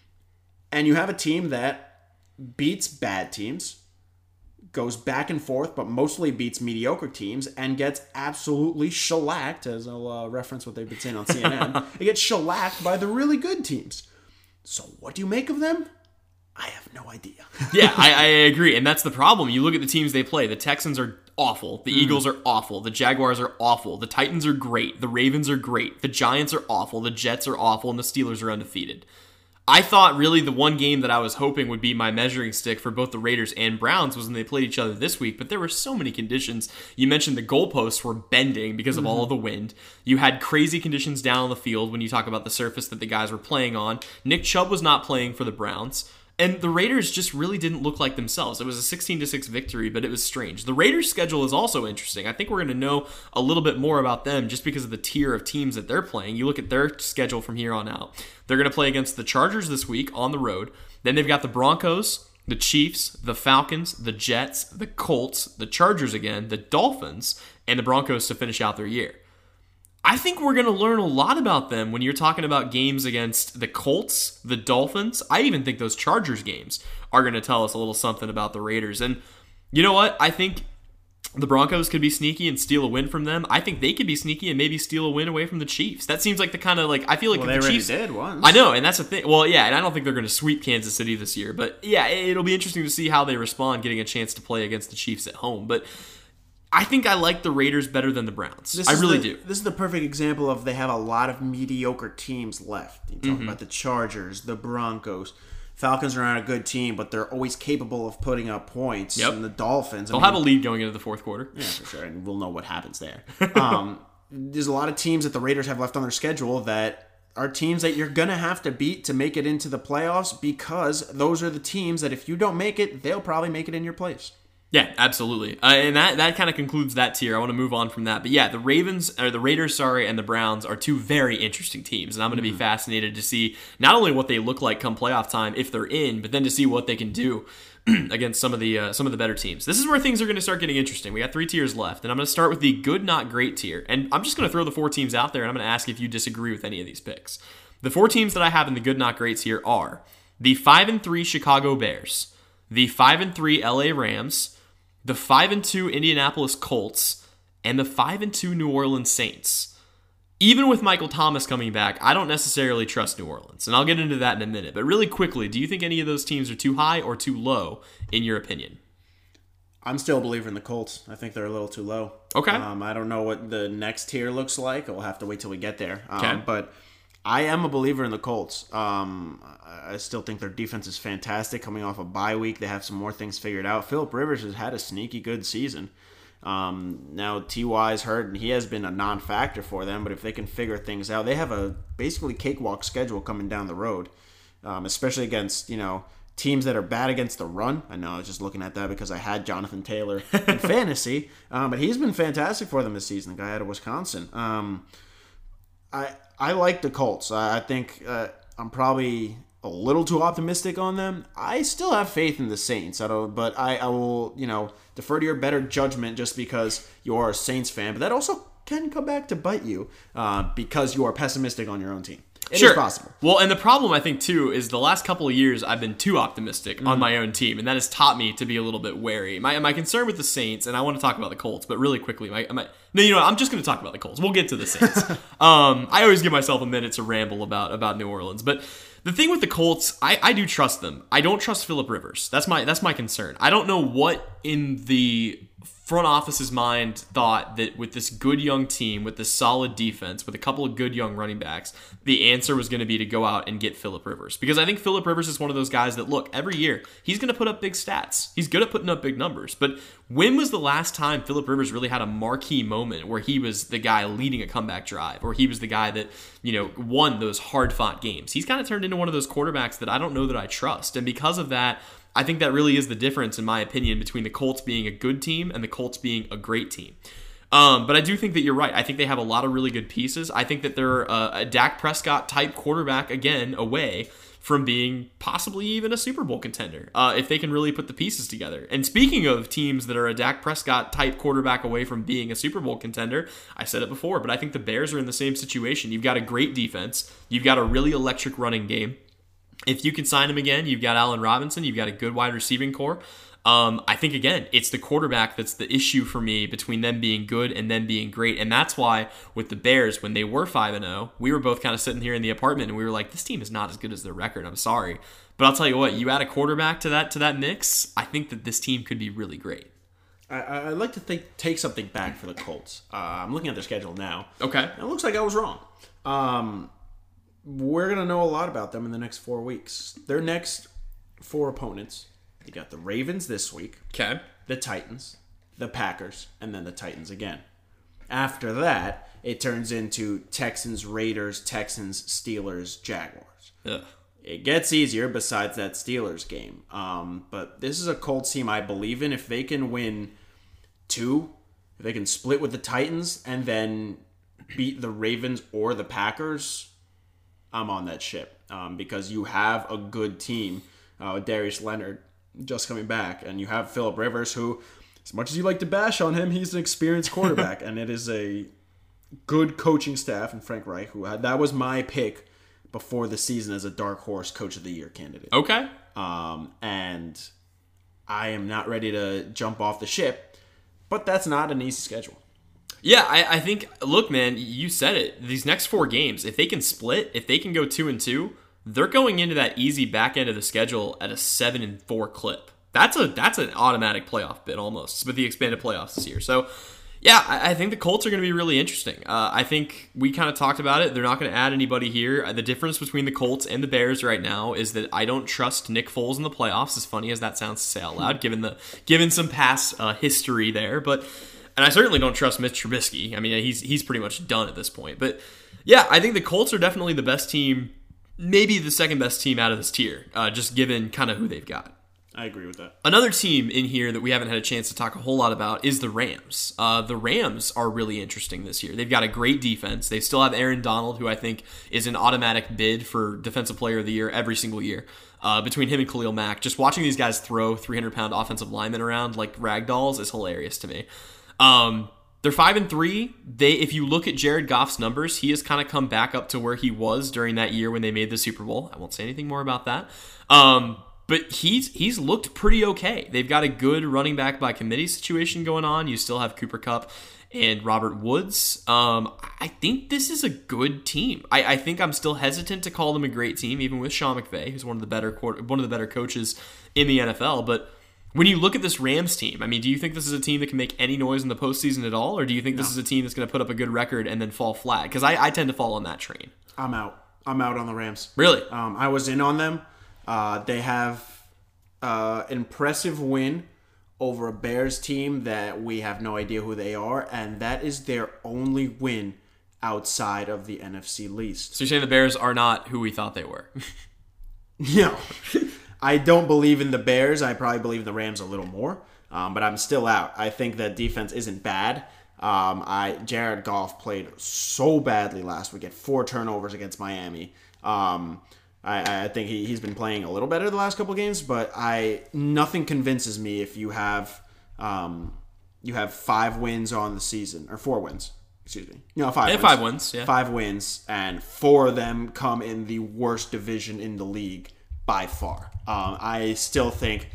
and you have a team that beats bad teams, goes back and forth, but mostly beats mediocre teams, and gets absolutely shellacked, as I'll uh, reference what they've been saying on C N N. It gets shellacked by the really good teams. So what do you make of them? I have no idea. Yeah, I, I agree, and that's the problem. You look at the teams they play. The Texans are awful. The mm. Eagles are awful. The Jaguars are awful. The Titans are great. The Ravens are great. The Giants are awful. The Jets are awful, and the Steelers are undefeated. I thought really the one game that I was hoping would be my measuring stick for both the Raiders and Browns was when they played each other this week, but there were so many conditions. You mentioned the goalposts were bending because of mm-hmm. all of the wind. You had crazy conditions down on the field when you talk about the surface that the guys were playing on. Nick Chubb was not playing for the Browns. And the Raiders just really didn't look like themselves. It was a sixteen to six victory, but it was strange. The Raiders' schedule is also interesting. I think we're going to know a little bit more about them just because of the tier of teams that they're playing. You look at their schedule from here on out. They're going to play against the Chargers this week on the road. Then they've got the Broncos, the Chiefs, the Falcons, the Jets, the Colts, the Chargers again, the Dolphins, and the Broncos to finish out their year. I think we're going to learn a lot about them when you're talking about games against the Colts, the Dolphins. I even think those Chargers games are going to tell us a little something about the Raiders. And you know what? I think the Broncos could be sneaky and steal a win from them. I think they could be sneaky and maybe steal a win away from the Chiefs. That seems like the kind of, like, I feel like well, the they already Chiefs did once. I know, and that's the thing. Well, yeah, and I don't think they're going to sweep Kansas City this year. But yeah, it'll be interesting to see how they respond getting a chance to play against the Chiefs at home. But I think I like the Raiders better than the Browns. This I really the, do. This is the perfect example of they have a lot of mediocre teams left. You talk mm-hmm. about the Chargers, the Broncos. Falcons are not a good team, but they're always capable of putting up points. Yep. And the Dolphins. They'll I mean, have a lead going into the fourth quarter. Yeah, for sure. And we'll know what happens there. Um, there's a lot of teams that the Raiders have left on their schedule that are teams that you're going to have to beat to make it into the playoffs, because those are the teams that if you don't make it, they'll probably make it in your place. Yeah, absolutely. Uh, and that, that kind of concludes that tier. I want to move on from that. But yeah, the Ravens, or the Raiders, sorry, and the Browns are two very interesting teams. And I'm going to be mm-hmm. fascinated to see not only what they look like come playoff time if they're in, but then to see what they can do against some of the uh, some of the better teams. This is where things are going to start getting interesting. We got three tiers left, and I'm going to start with the good, not great tier. And I'm just going to throw the four teams out there, and I'm going to ask if you disagree with any of these picks. The four teams that I have in the good, not great tier are the five and three Chicago Bears, the five and three L A Rams, the five and two Indianapolis Colts, and the five and two New Orleans Saints. Even with Michael Thomas coming back, I don't necessarily trust New Orleans, and I'll get into that in a minute. But really quickly, do you think any of those teams are too high or too low, in your opinion? I'm still a believer in the Colts. I think they're a little too low. Okay. Um, I don't know what the next tier looks like. We'll have to wait till we get there. Um, okay. But I am a believer in the Colts. Um, I still think their defense is fantastic. Coming off a bye week, they have some more things figured out. Phillip Rivers has had a sneaky good season. Um, now T Y's hurt, and he has been a non-factor for them. But if they can figure things out, they have a basically cakewalk schedule coming down the road, um, especially against you know teams that are bad against the run. I know I was just looking at that because I had Jonathan Taylor in fantasy, um, but he's been fantastic for them this season. The guy out of Wisconsin. Um, I I like the Colts. I, I think uh, I'm probably a little too optimistic on them. I still have faith in the Saints. I don't, but I, I will, you know, defer to your better judgment just because you are a Saints fan. But that also can come back to bite you uh, because you are pessimistic on your own team. It sure. is possible. Well, and the problem, I think, too, is the last couple of years I've been too optimistic mm. on my own team, and that has taught me to be a little bit wary. My my concern with the Saints, and I want to talk about the Colts, but really quickly, my, my no, you know what? I'm just going to talk about the Colts. We'll get to the Saints. um, I always give myself a minute to ramble about, about New Orleans, but the thing with the Colts, I, I do trust them. I don't trust Phillip Rivers. That's my that's my concern. I don't know what in the front office's mind thought that with this good young team, with this solid defense, with a couple of good young running backs, the answer was going to be to go out and get Phillip Rivers. Because I think Phillip Rivers is one of those guys that, look, every year, he's going to put up big stats. He's good at putting up big numbers. But when was the last time Phillip Rivers really had a marquee moment where he was the guy leading a comeback drive, or he was the guy that, you know, won those hard-fought games? He's kind of turned into one of those quarterbacks that I don't know that I trust. And because of that, I think that really is the difference, in my opinion, between the Colts being a good team and the Colts being a great team. Um, but I do think that you're right. I think they have a lot of really good pieces. I think that they're a, a Dak Prescott-type quarterback, again, away from being possibly even a Super Bowl contender, uh, if they can really put the pieces together. And speaking of teams that are a Dak Prescott-type quarterback away from being a Super Bowl contender, I said it before, but I think the Bears are in the same situation. You've got a great defense. You've got a really electric running game. If you can sign him again, you've got Allen Robinson, you've got a good wide receiving core. Um, I think, again, it's the quarterback that's the issue for me between them being good and them being great. And that's why with the Bears, when they were five and oh, we were both kind of sitting here in the apartment and we were like, this team is not as good as their record. I'm sorry. But I'll tell you what, you add a quarterback to that to that mix, I think that this team could be really great. I, I'd like to think, take something back for the Colts. Uh, I'm looking at their schedule now. Okay. It looks like I was wrong. Um... We're going to know a lot about them in the next four weeks. Their next four opponents, you got the Ravens this week. Okay. The Titans, the Packers, and then the Titans again. After that, it turns into Texans, Raiders, Texans, Steelers, Jaguars. Ugh. It gets easier besides that Steelers game. Um, but this is a Colts team I believe in. If they can win two, if they can split with the Titans and then beat the Ravens or the Packers, I'm on that ship um, because you have a good team. Uh, Darius Leonard just coming back, and you have Phillip Rivers, who, as much as you like to bash on him, he's an experienced quarterback, and it is a good coaching staff. And Frank Reich, who had, that was my pick before the season as a dark horse Coach of the Year candidate. Okay. Um, and I am not ready to jump off the ship, but that's not an easy schedule. Yeah, I, I think, look, man, you said it. These next four games, if they can split, if they can go two and two, they're going into that easy back end of the schedule at a seven and four clip. That's a that's an automatic playoff bid almost with the expanded playoffs this year. So, yeah, I, I think the Colts are going to be really interesting. Uh, I think we kind of talked about it. They're not going to add anybody here. The difference between the Colts and the Bears right now is that I don't trust Nick Foles in the playoffs, as funny as that sounds to say out loud, given the given some past uh, history there. But and I certainly don't trust Mitch Trubisky. I mean, he's he's pretty much done at this point. But yeah, I think the Colts are definitely the best team, maybe the second best team out of this tier, uh, just given kind of who they've got. I agree with that. Another team in here that we haven't had a chance to talk a whole lot about is the Rams. Uh, the Rams are really interesting this year. They've got a great defense. They still have Aaron Donald, who I think is an automatic bid for Defensive Player of the Year every single year. Uh, between him and Khalil Mack, just watching these guys throw three hundred pound offensive linemen around like ragdolls is hilarious to me. Um, they're five and three. They, if you look at Jared Goff's numbers, he has kind of come back up to where he was during that year when they made the Super Bowl. I won't say anything more about that. Um, But he's he's looked pretty okay. They've got a good running back by committee situation going on. You still have Cooper Kupp and Robert Woods. Um, I think this is a good team. I, I think I'm still hesitant to call them a great team, even with Sean McVay, who's one of the better one of the better coaches in the N F L. But when you look at this Rams team, I mean, do you think this is a team that can make any noise in the postseason at all, or do you think this no. is a team that's going to put up a good record and then fall flat? Because I, I tend to fall on that train. I'm out. I'm out on the Rams. Really? Um, I was in on them. Uh, they have uh, an impressive win over a Bears team that we have no idea who they are, and that is their only win outside of the N F C least. So you're saying the Bears are not who we thought they were? No. I don't believe in the Bears. I probably believe in the Rams a little more, um, but I'm still out. I think that defense isn't bad. Um, I Jared Goff played so badly last week at four turnovers against Miami. Um I, I think he, he's been playing a little better the last couple of games, but I nothing convinces me if you have um, you have five wins on the season, or four wins, excuse me. No, five yeah, wins. five wins, yeah. Five wins, and four of them come in the worst division in the league by far. Um, I still think,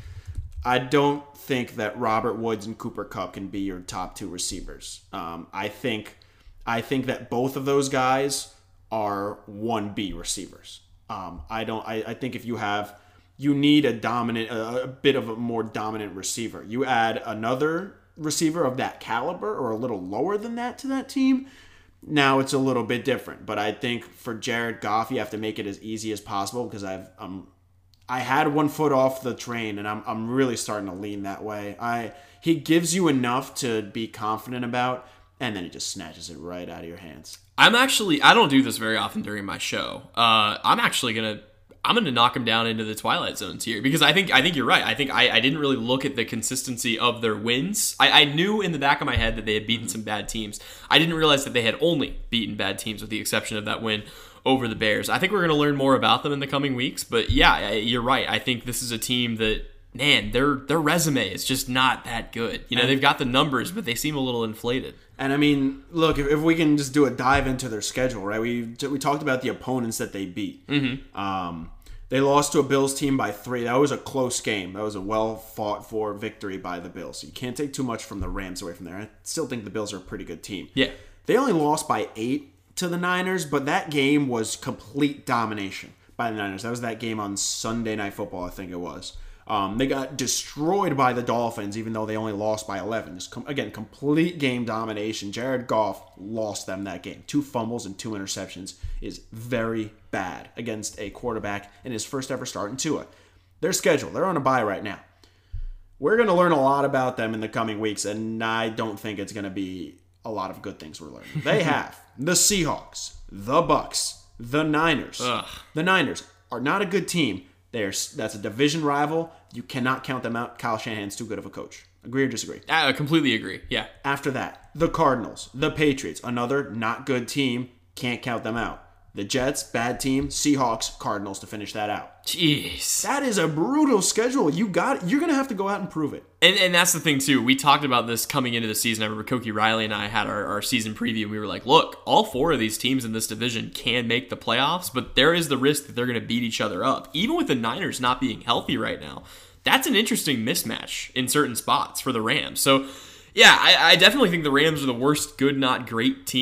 I don't think that Robert Woods and Cooper Kupp can be your top two receivers. Um, I think, I think that both of those guys are one B receivers. Um, I don't. I, I think if you have, you need a dominant, a, a bit of a more dominant receiver. You add another receiver of that caliber or a little lower than that to that team, now it's a little bit different. But I think for Jared Goff, you have to make it as easy as possible because I've um, I had one foot off the train and I'm I'm really starting to lean that way. I he gives you enough to be confident about, and then he just snatches it right out of your hands. I'm actually, I don't do this very often during my show. Uh, I'm actually going to, I'm going to knock him down into the Twilight Zone tier because I think, I think you're right. I think I, I didn't really look at the consistency of their wins. I, I knew in the back of my head that they had beaten some bad teams. I didn't realize that they had only beaten bad teams with the exception of that win over the Bears. I think we're going to learn more about them in the coming weeks, but yeah, you're right. I think this is a team that, man, their their resume is just not that good. You know, they've got the numbers, but they seem a little inflated. And I mean, look, if, if we can just do a dive into their schedule, right? We we talked about the opponents that they beat. Mm-hmm. Um, they lost to a Bills team by three. That was a close game. That was a well fought for victory by the Bills. So you can't take too much from the Rams away from there. I still think the Bills are a pretty good team. Yeah. They only lost by eight to the Niners, but that game was complete domination by the Niners. That was that game on Sunday Night Football, I think it was. Um, they got destroyed by the Dolphins, even though they only lost by eleven. Just com- again, complete game domination. Jared Goff lost them that game. Two fumbles and two interceptions is very bad against a quarterback in his first ever start in Tua. Their schedule, they're on a bye right now. We're going to learn a lot about them in the coming weeks, and I don't think it's going to be a lot of good things we're learning. They have the Seahawks, the Bucks, the Niners. Ugh. The Niners are not a good team. They're, that's a division rival. You cannot count them out. Kyle Shanahan's too good of a coach. Agree or disagree? I completely agree. Yeah. After that, the Cardinals, the Patriots, another not good team. Can't count them out. The Jets, bad team. Seahawks, Cardinals to finish that out. Jeez. That is a brutal schedule. You got. You're going to have to go out and prove it. And and that's the thing, too. We talked about this coming into the season. I remember Koki Riley and I had our, our season preview, and we were like, look, all four of these teams in this division can make the playoffs, but there is the risk that they're going to beat each other up. Even with the Niners not being healthy right now, that's an interesting mismatch in certain spots for the Rams. So, yeah, I, I definitely think the Rams are the worst good, not great team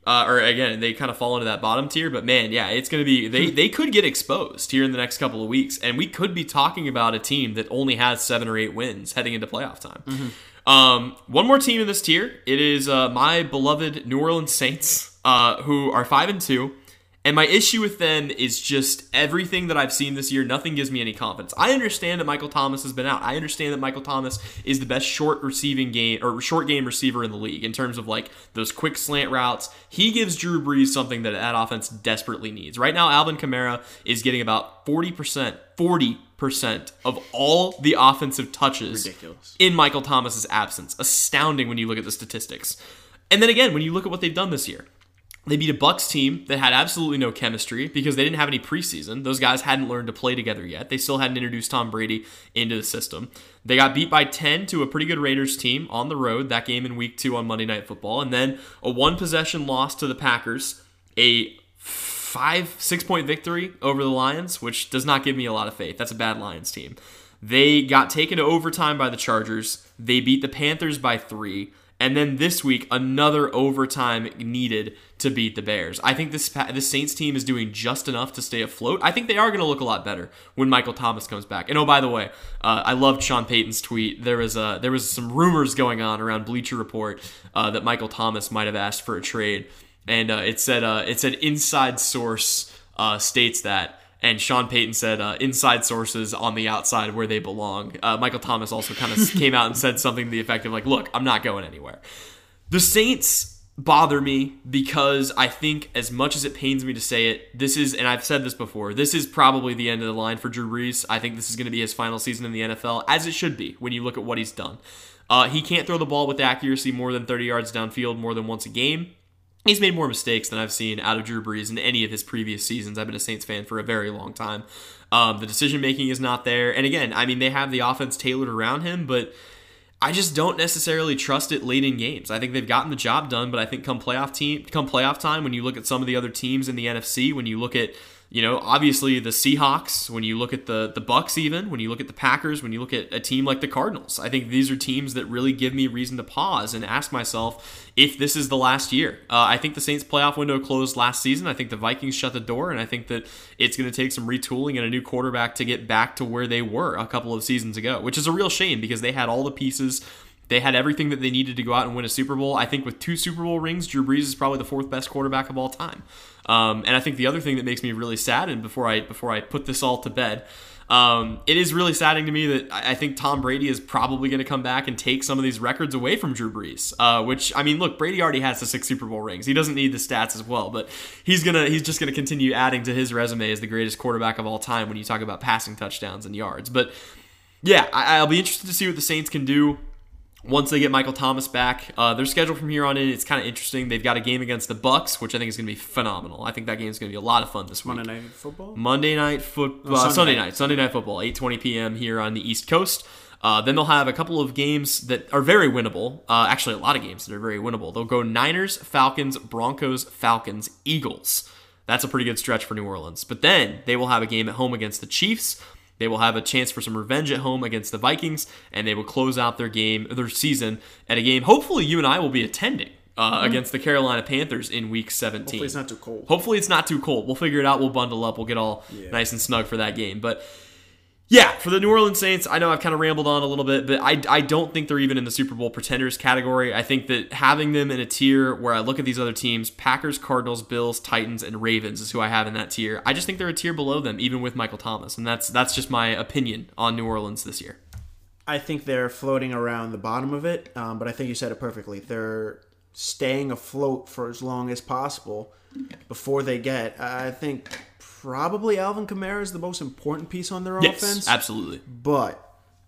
Uh, or again, they kind of fall into that bottom tier. But man, yeah, it's going to be they they could get exposed here in the next couple of weeks, and we could be talking about a team that only has seven or eight wins heading into playoff time. Mm-hmm. Um, one more team in this tier. It is uh, my beloved New Orleans Saints, uh, who are five and two. And my issue with them is just everything that I've seen this year, nothing gives me any confidence. I understand that Michael Thomas has been out. I understand that Michael Thomas is the best short receiving game or short game receiver in the league in terms of like those quick slant routes. He gives Drew Brees something that that offense desperately needs. Right now, Alvin Kamara is getting about forty percent, forty percent of all the offensive touches Ridiculous. in Michael Thomas's absence. Astounding when you look at the statistics. And then again, when you look at what they've done this year. They beat a Bucs team that had absolutely no chemistry because they didn't have any preseason. Those guys hadn't learned to play together yet. They still hadn't introduced Tom Brady into the system. They got beat by ten to a pretty good Raiders team on the road, that game in week two on Monday Night Football. And then a one-possession loss to the Packers, a five, six-point victory over the Lions, which does not give me a lot of faith. That's a bad Lions team. They got taken to overtime by the Chargers. They beat the Panthers by three. And then this week, another overtime needed to beat the Bears. I think this this Saints team is doing just enough to stay afloat. I think they are going to look a lot better when Michael Thomas comes back. And oh, by the way, uh, I loved Sean Payton's tweet. There was a, there was some rumors going on around Bleacher Report uh, that Michael Thomas might have asked for a trade, and uh, it said uh, it said inside source uh, states that. And Sean Payton said, uh, inside sources on the outside where they belong. Uh, Michael Thomas also kind of came out and said something to the effect of like, look, I'm not going anywhere. The Saints bother me because I think as much as it pains me to say it, this is, and I've said this before, this is probably the end of the line for Drew Brees. I think this is going to be his final season in the N F L, as it should be when you look at what he's done. Uh, he can't throw the ball with accuracy more than thirty yards downfield more than once a game. He's made more mistakes than I've seen out of Drew Brees in any of his previous seasons. I've been a Saints fan for a very long time. Um, the decision-making is not there. And again, I mean, they have the offense tailored around him, but I just don't necessarily trust it late in games. I think they've gotten the job done, but I think come playoff team, come playoff time, when you look at some of the other teams in the N F C, when you look at, you know, obviously the Seahawks, when you look at the the Bucs even, when you look at the Packers, when you look at a team like the Cardinals, I think these are teams that really give me reason to pause and ask myself if this is the last year. Uh, I think the Saints playoff window closed last season. I think the Vikings shut the door, and I think that it's going to take some retooling and a new quarterback to get back to where they were a couple of seasons ago, which is a real shame because they had all the pieces. They had everything that they needed to go out and win a Super Bowl. I think with two Super Bowl rings, Drew Brees is probably the fourth best quarterback of all time. Um, and I think the other thing that makes me really sad, and before I before I put this all to bed, um, it is really saddening to me that I think Tom Brady is probably going to come back and take some of these records away from Drew Brees. Uh, which, I mean, look, Brady already has the six Super Bowl rings. He doesn't need the stats as well, but he's gonna he's just gonna continue adding to his resume as the greatest quarterback of all time when you talk about passing touchdowns and yards. But yeah, I, I'll be interested to see what the Saints can do once they get Michael Thomas back. Uh, their schedule from here on in, it's kind of interesting. They've got a game against the Bucs, which I think is going to be phenomenal. I think that game is going to be a lot of fun this week. Monday Night Football? Monday Night Football. Uh, Sunday night. Sunday Night Football, eight twenty p.m. here on the East Coast. Uh, then they'll have a couple of games that are very winnable. Uh, actually, a lot of games that are very winnable. They'll go Niners, Falcons, Broncos, Falcons, Eagles. That's a pretty good stretch for New Orleans. But then they will have a game at home against the Chiefs. They will have a chance for some revenge at home against the Vikings, and they will close out their game, their season, at a game hopefully you and I will be attending uh, mm-hmm. against the Carolina Panthers in Week seventeen. Hopefully it's not too cold. Hopefully it's not too cold. We'll figure it out. We'll bundle up. We'll get all yeah. nice and snug for that game. But yeah, for the New Orleans Saints, I know I've kind of rambled on a little bit, but I, I don't think they're even in the Super Bowl pretenders category. I think that having them in a tier where I look at these other teams, Packers, Cardinals, Bills, Titans, and Ravens is who I have in that tier. I just think they're a tier below them, even with Michael Thomas, and that's that's just my opinion on New Orleans this year. I think they're floating around the bottom of it, um, but I think you said it perfectly. They're staying afloat for as long as possible before they get, I think, probably Alvin Kamara is the most important piece on their yes, offense. Absolutely. But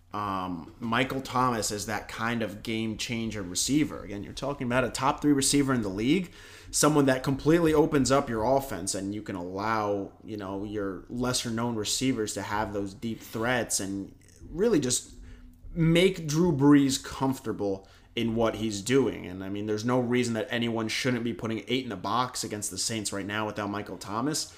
um, Michael Thomas is that kind of game changer receiver. Again, you're talking about a top three receiver in the league, someone that completely opens up your offense, and you can allow, you know, your lesser known receivers to have those deep threats and really just make Drew Brees comfortable in what he's doing. And I mean, there's no reason that anyone shouldn't be putting eight in a box against the Saints right now without Michael Thomas.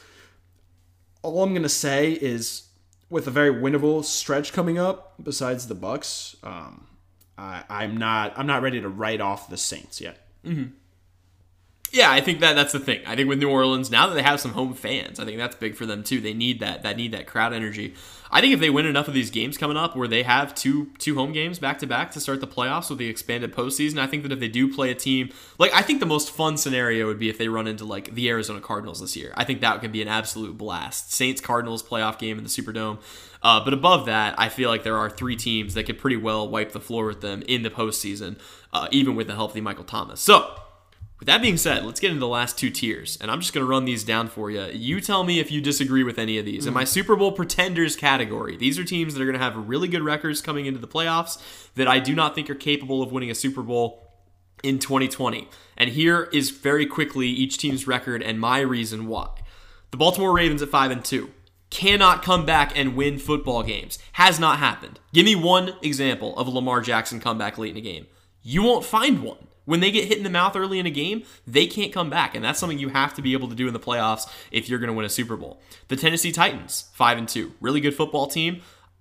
All I'm going to say is, with a very winnable stretch coming up, besides the Bucs, um, I, I'm not I'm not ready to write off the Saints yet. Mm-hmm. Yeah, I think that that's the thing. I think with New Orleans, now that they have some home fans, I think that's big for them too. They need that that need that crowd energy. I think if they win enough of these games coming up where they have two two home games back to back to start the playoffs with the expanded postseason, I think that if they do play a team, like I think the most fun scenario would be if they run into like the Arizona Cardinals this year. I think that could be an absolute blast. Saints Cardinals playoff game in the Superdome. Uh, but above that, I feel like there are three teams that could pretty well wipe the floor with them in the postseason, uh, even with the healthy Michael Thomas. So, with that being said, let's get into the last two tiers, and I'm just going to run these down for you. You tell me if you disagree with any of these. Mm. In my Super Bowl pretenders category, these are teams that are going to have really good records coming into the playoffs that I do not think are capable of winning a Super Bowl in twenty twenty. And here is very quickly each team's record and my reason why. The Baltimore Ravens at five and two. Cannot come back and win football games. Has not happened. Give me one example of a Lamar Jackson comeback late in a game. You won't find one. When they get hit in the mouth early in a game, they can't come back, and that's something you have to be able to do in the playoffs if you're going to win a Super Bowl. The Tennessee Titans, five and two. Really good football team.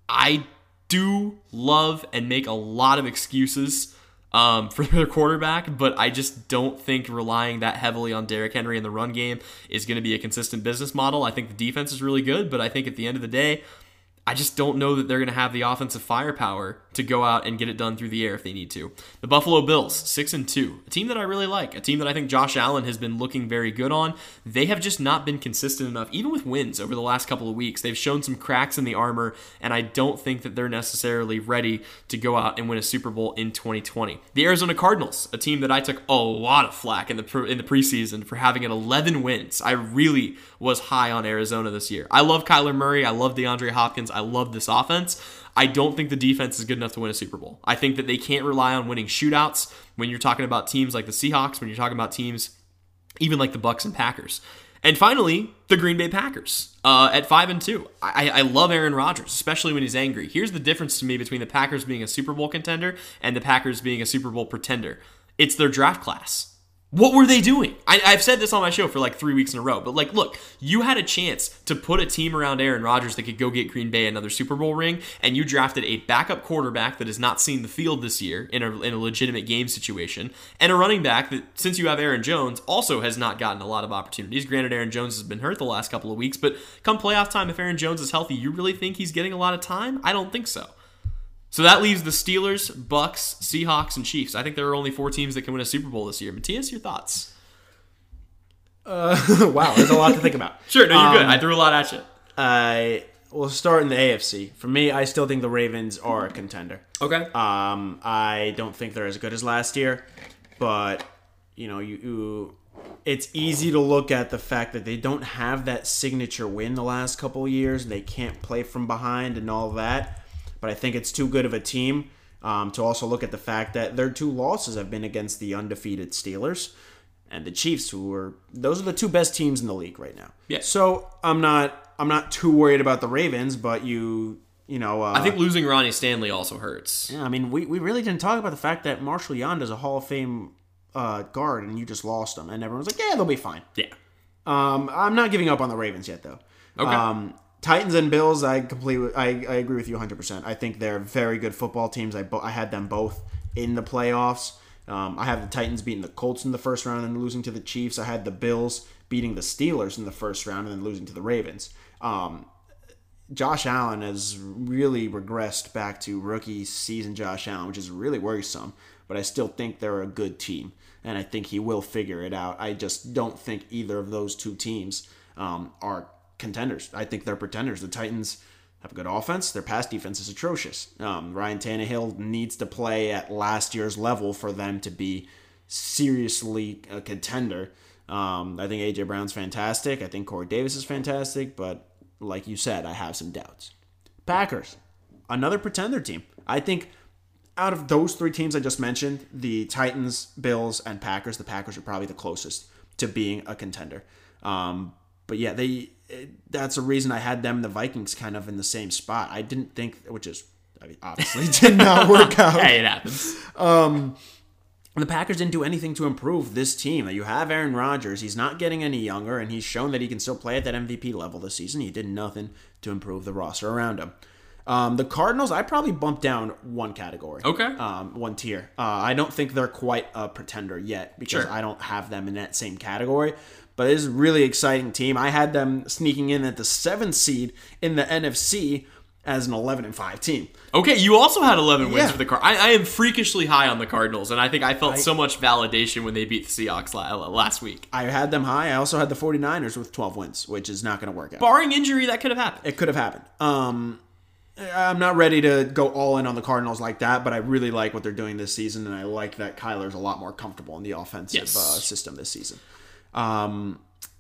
I do love and make a lot of excuses um, for their quarterback, but I just don't think relying that heavily on Derrick Henry in the run game is going to be a consistent business model. I think the defense is really good, but I think at the end of the day, I just don't know that they're going to have the offensive firepower to go out and get it done through the air if they need to. The Buffalo Bills, six and two. A team that I really like. A team that I think Josh Allen has been looking very good on. They have just not been consistent enough, even with wins over the last couple of weeks. They've shown some cracks in the armor, and I don't think that they're necessarily ready to go out and win a Super Bowl in twenty twenty. The Arizona Cardinals, a team that I took a lot of flack in the pre- in the preseason for having an eleven wins. I really was high on Arizona this year. I love Kyler Murray. I love DeAndre Hopkins. I love this offense. I don't think the defense is good enough to win a Super Bowl. I think that they can't rely on winning shootouts when you're talking about teams like the Seahawks, when you're talking about teams even like the Bucks and Packers. And finally, the Green Bay Packers uh, at five and two. I, I love Aaron Rodgers, especially when he's angry. Here's the difference to me between the Packers being a Super Bowl contender and the Packers being a Super Bowl pretender. It's their draft class. What were they doing? I, I've said this on my show for like three weeks in a row, but like, look, you had a chance to put a team around Aaron Rodgers that could go get Green Bay another Super Bowl ring, and you drafted a backup quarterback that has not seen the field this year in a, in a legitimate game situation, and a running back that, since you have Aaron Jones, also has not gotten a lot of opportunities. Granted, Aaron Jones has been hurt the last couple of weeks, but come playoff time, if Aaron Jones is healthy, you really think he's getting a lot of time? I don't think so. So that leaves the Steelers, Bucks, Seahawks, and Chiefs. I think there are only four teams that can win a Super Bowl this year. Matthias, your thoughts? Uh, wow, there's a lot to think about. Sure, no, you're um, good. I threw a lot at you. I will start in the A F C. For me, I still think the Ravens are a contender. Okay. Um, I don't think they're as good as last year, but you know, you, you it's easy to look at the fact that they don't have that signature win the last couple of years. They can't play from behind and all that. But I think it's too good of a team um, to also look at the fact that their two losses have been against the undefeated Steelers and the Chiefs, who are those are the two best teams in the league right now. Yeah. So I'm not I'm not too worried about the Ravens, but you you know uh, I think losing Ronnie Stanley also hurts. Yeah, I mean we, we really didn't talk about the fact that Marshall Yonda is a Hall of Fame uh, guard, and you just lost him, and everyone's like, yeah, they'll be fine. Yeah. Um, I'm not giving up on the Ravens yet, though. Okay. Um, Titans and Bills, I completely I, I agree with you one hundred percent. I think they're very good football teams. I bo- I had them both in the playoffs. Um, I have the Titans beating the Colts in the first round and losing to the Chiefs. I had the Bills beating the Steelers in the first round and then losing to the Ravens. Um, Josh Allen has really regressed back to rookie season Josh Allen, which is really worrisome. But I still think they're a good team, and I think he will figure it out. I just don't think either of those two teams um, are contenders. I think they're pretenders. The Titans have a good offense. Their pass defense is atrocious. Um, Ryan Tannehill needs to play at last year's level for them to be seriously a contender. Um, I think A J Brown's fantastic. I think Corey Davis is fantastic. But like you said, I have some doubts. Packers, another pretender team. I think out of those three teams I just mentioned, the Titans, Bills, and Packers, the Packers are probably the closest to being a contender. Um, but yeah, they that's a reason I had them and the Vikings kind of in the same spot. I didn't think, which is, I mean, obviously did not work out. Hey, it happens. Um, the Packers didn't do anything to improve this team. You have Aaron Rodgers. He's not getting any younger, and he's shown that he can still play at that M V P level this season. He did nothing to improve the roster around him. Um, the Cardinals, I probably bumped down one category. Okay. Um, one tier. Uh, I don't think they're quite a pretender yet because Sure. I don't have them in that same category. But it is a really exciting team. I had them sneaking in at the seventh seed in the N F C as an eleven and five team. Okay, you also had eleven wins Yeah. for the Cardinals. I, I am freakishly high on the Cardinals, and I think I felt I, so much validation when they beat the Seahawks la- last week. I had them high. I also had the 49ers with twelve wins, which is not going to work out. Barring injury, that could have happened. It could have happened. Um, I'm not ready to go all in on the Cardinals like that, but I really like what they're doing this season, and I like that Kyler's a lot more comfortable in the offensive yes. uh, system this season. Um,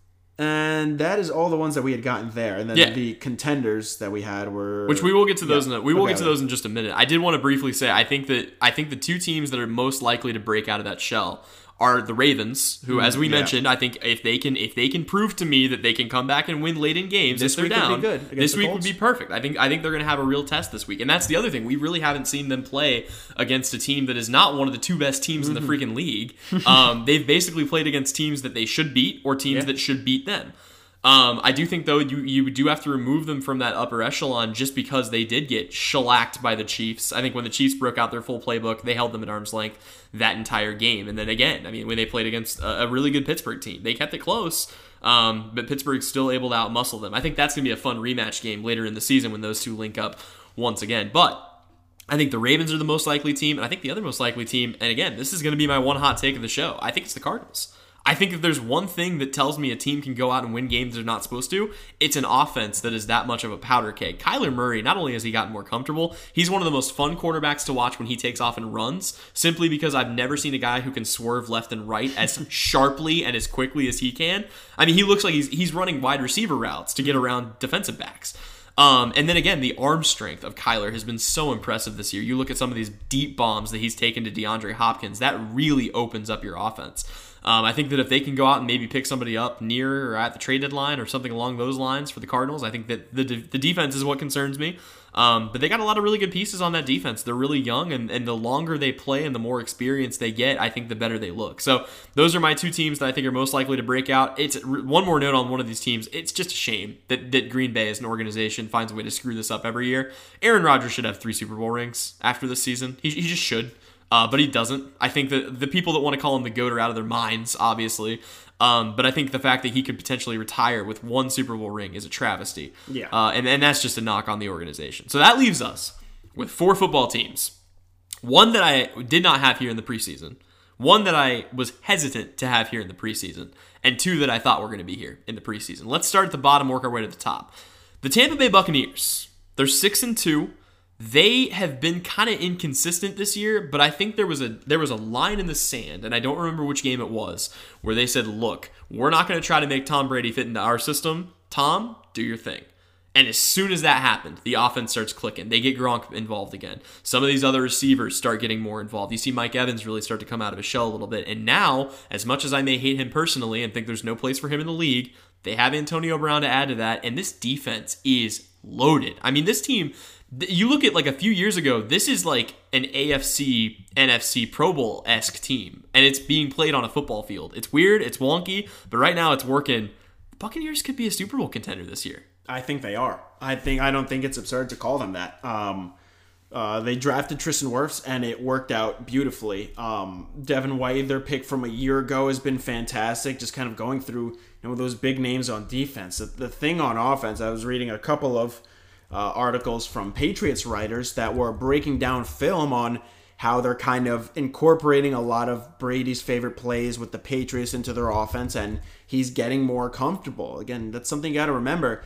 and that is all the ones that we had gotten there, and then yeah. the contenders that we had were, which we will get to those. Yeah. in a, we will okay, get to those in just a minute. I did want to briefly say I think that I think the two teams that are most likely to break out of that shell are the Ravens, who, as we yeah. mentioned, I think if they can if they can prove to me that they can come back and win late in games, this if they're week down, would be good this week Colts. would be perfect. I think I think they're going to have a real test this week, and that's the other thing. We really haven't seen them play against a team that is not one of the two best teams mm-hmm. in the freaking league. Um, they've basically played against teams that they should beat or teams yeah. that should beat them. Um, I do think, though, you, you do have to remove them from that upper echelon just because they did get shellacked by the Chiefs. I think when the Chiefs broke out their full playbook, they held them at arm's length that entire game. And then again, I mean, when they played against a, a really good Pittsburgh team, they kept it close, um, but Pittsburgh's still able to outmuscle them. I think that's going to be a fun rematch game later in the season when those two link up once again. But I think the Ravens are the most likely team, and I think the other most likely team, and again, this is going to be my one hot take of the show, I think it's the Cardinals. I think if there's one thing that tells me a team can go out and win games they're not supposed to, it's an offense that is that much of a powder keg. Kyler Murray, not only has he gotten more comfortable, he's one of the most fun quarterbacks to watch when he takes off and runs, simply because I've never seen a guy who can swerve left and right as sharply and as quickly as he can. I mean, he looks like he's he's running wide receiver routes to get around defensive backs. Um, and then again, the arm strength of Kyler has been so impressive this year. You look at some of these deep bombs that he's taken to DeAndre Hopkins, that really opens up your offense. Um, I think that if they can go out and maybe pick somebody up near or at the trade deadline or something along those lines for the Cardinals, I think that the the defense is what concerns me. Um, but they got a lot of really good pieces on that defense. They're really young, and, and the longer they play and the more experience they get, I think the better they look. So those are my two teams that I think are most likely to break out. It's one more note on one of these teams. It's just a shame that, that Green Bay as an organization finds a way to screw this up every year. Aaron Rodgers should have three Super Bowl rings after this season. He, he just should. Uh, but he doesn't. I think that the people that want to call him the GOAT are out of their minds, obviously. Um, but I think the fact that he could potentially retire with one Super Bowl ring is a travesty. Yeah. Uh, and, and that's just a knock on the organization. So that leaves us with four football teams. One that I did not have here in the preseason. One that I was hesitant to have here in the preseason. And two that I thought were going to be here in the preseason. Let's start at the bottom, work our way to the top. The Tampa Bay Buccaneers. They're six and two. They have been kind of inconsistent this year, but I think there was a there was a line in the sand, and I don't remember which game it was, where they said, look, we're not going to try to make Tom Brady fit into our system. Tom, do your thing. And as soon as that happened, the offense starts clicking. They get Gronk involved again. Some of these other receivers start getting more involved. You see Mike Evans really start to come out of his shell a little bit. And now, as much as I may hate him personally and think there's no place for him in the league, they have Antonio Brown to add to that, and this defense is loaded. I mean, this team... You look at like a few years ago, this is like an A F C, N F C Pro Bowl-esque team, and it's being played on a football field. It's weird, it's wonky, but right now it's working. The Buccaneers could be a Super Bowl contender this year. I think they are. I think I don't think it's absurd to call them that. Um, uh, they drafted Tristan Wirfs, and it worked out beautifully. Um, Devin White, their pick from a year ago, has been fantastic. Just kind of going through, you know, those big names on defense. The, the thing on offense, I was reading a couple of Uh, articles from Patriots writers that were breaking down film on how they're kind of incorporating a lot of Brady's favorite plays with the Patriots into their offense, and he's getting more comfortable. Again, that's something you got to remember.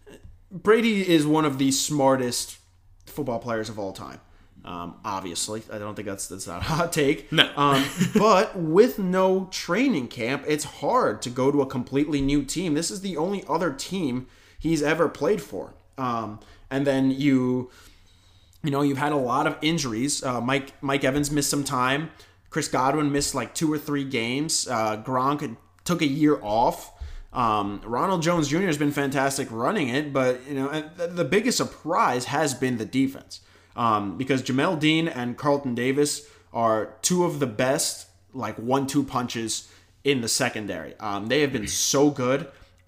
Brady is one of the smartest football players of all time. Um, obviously, I don't think that's that's not a hot take. No. um, but with no training camp, it's hard to go to a completely new team. This is the only other team he's ever played for. Um, and then you, you know, you've had a lot of injuries. Uh, Mike Mike Evans missed some time. Chris Godwin missed like two or three games. Uh, Gronk took a year off. Um, Ronald Jones Junior has been fantastic running it, but you know, the biggest surprise has been the defense. Um, because Jamel Dean and Carlton Davis are two of the best like one two punches in the secondary. Um, they have been so good.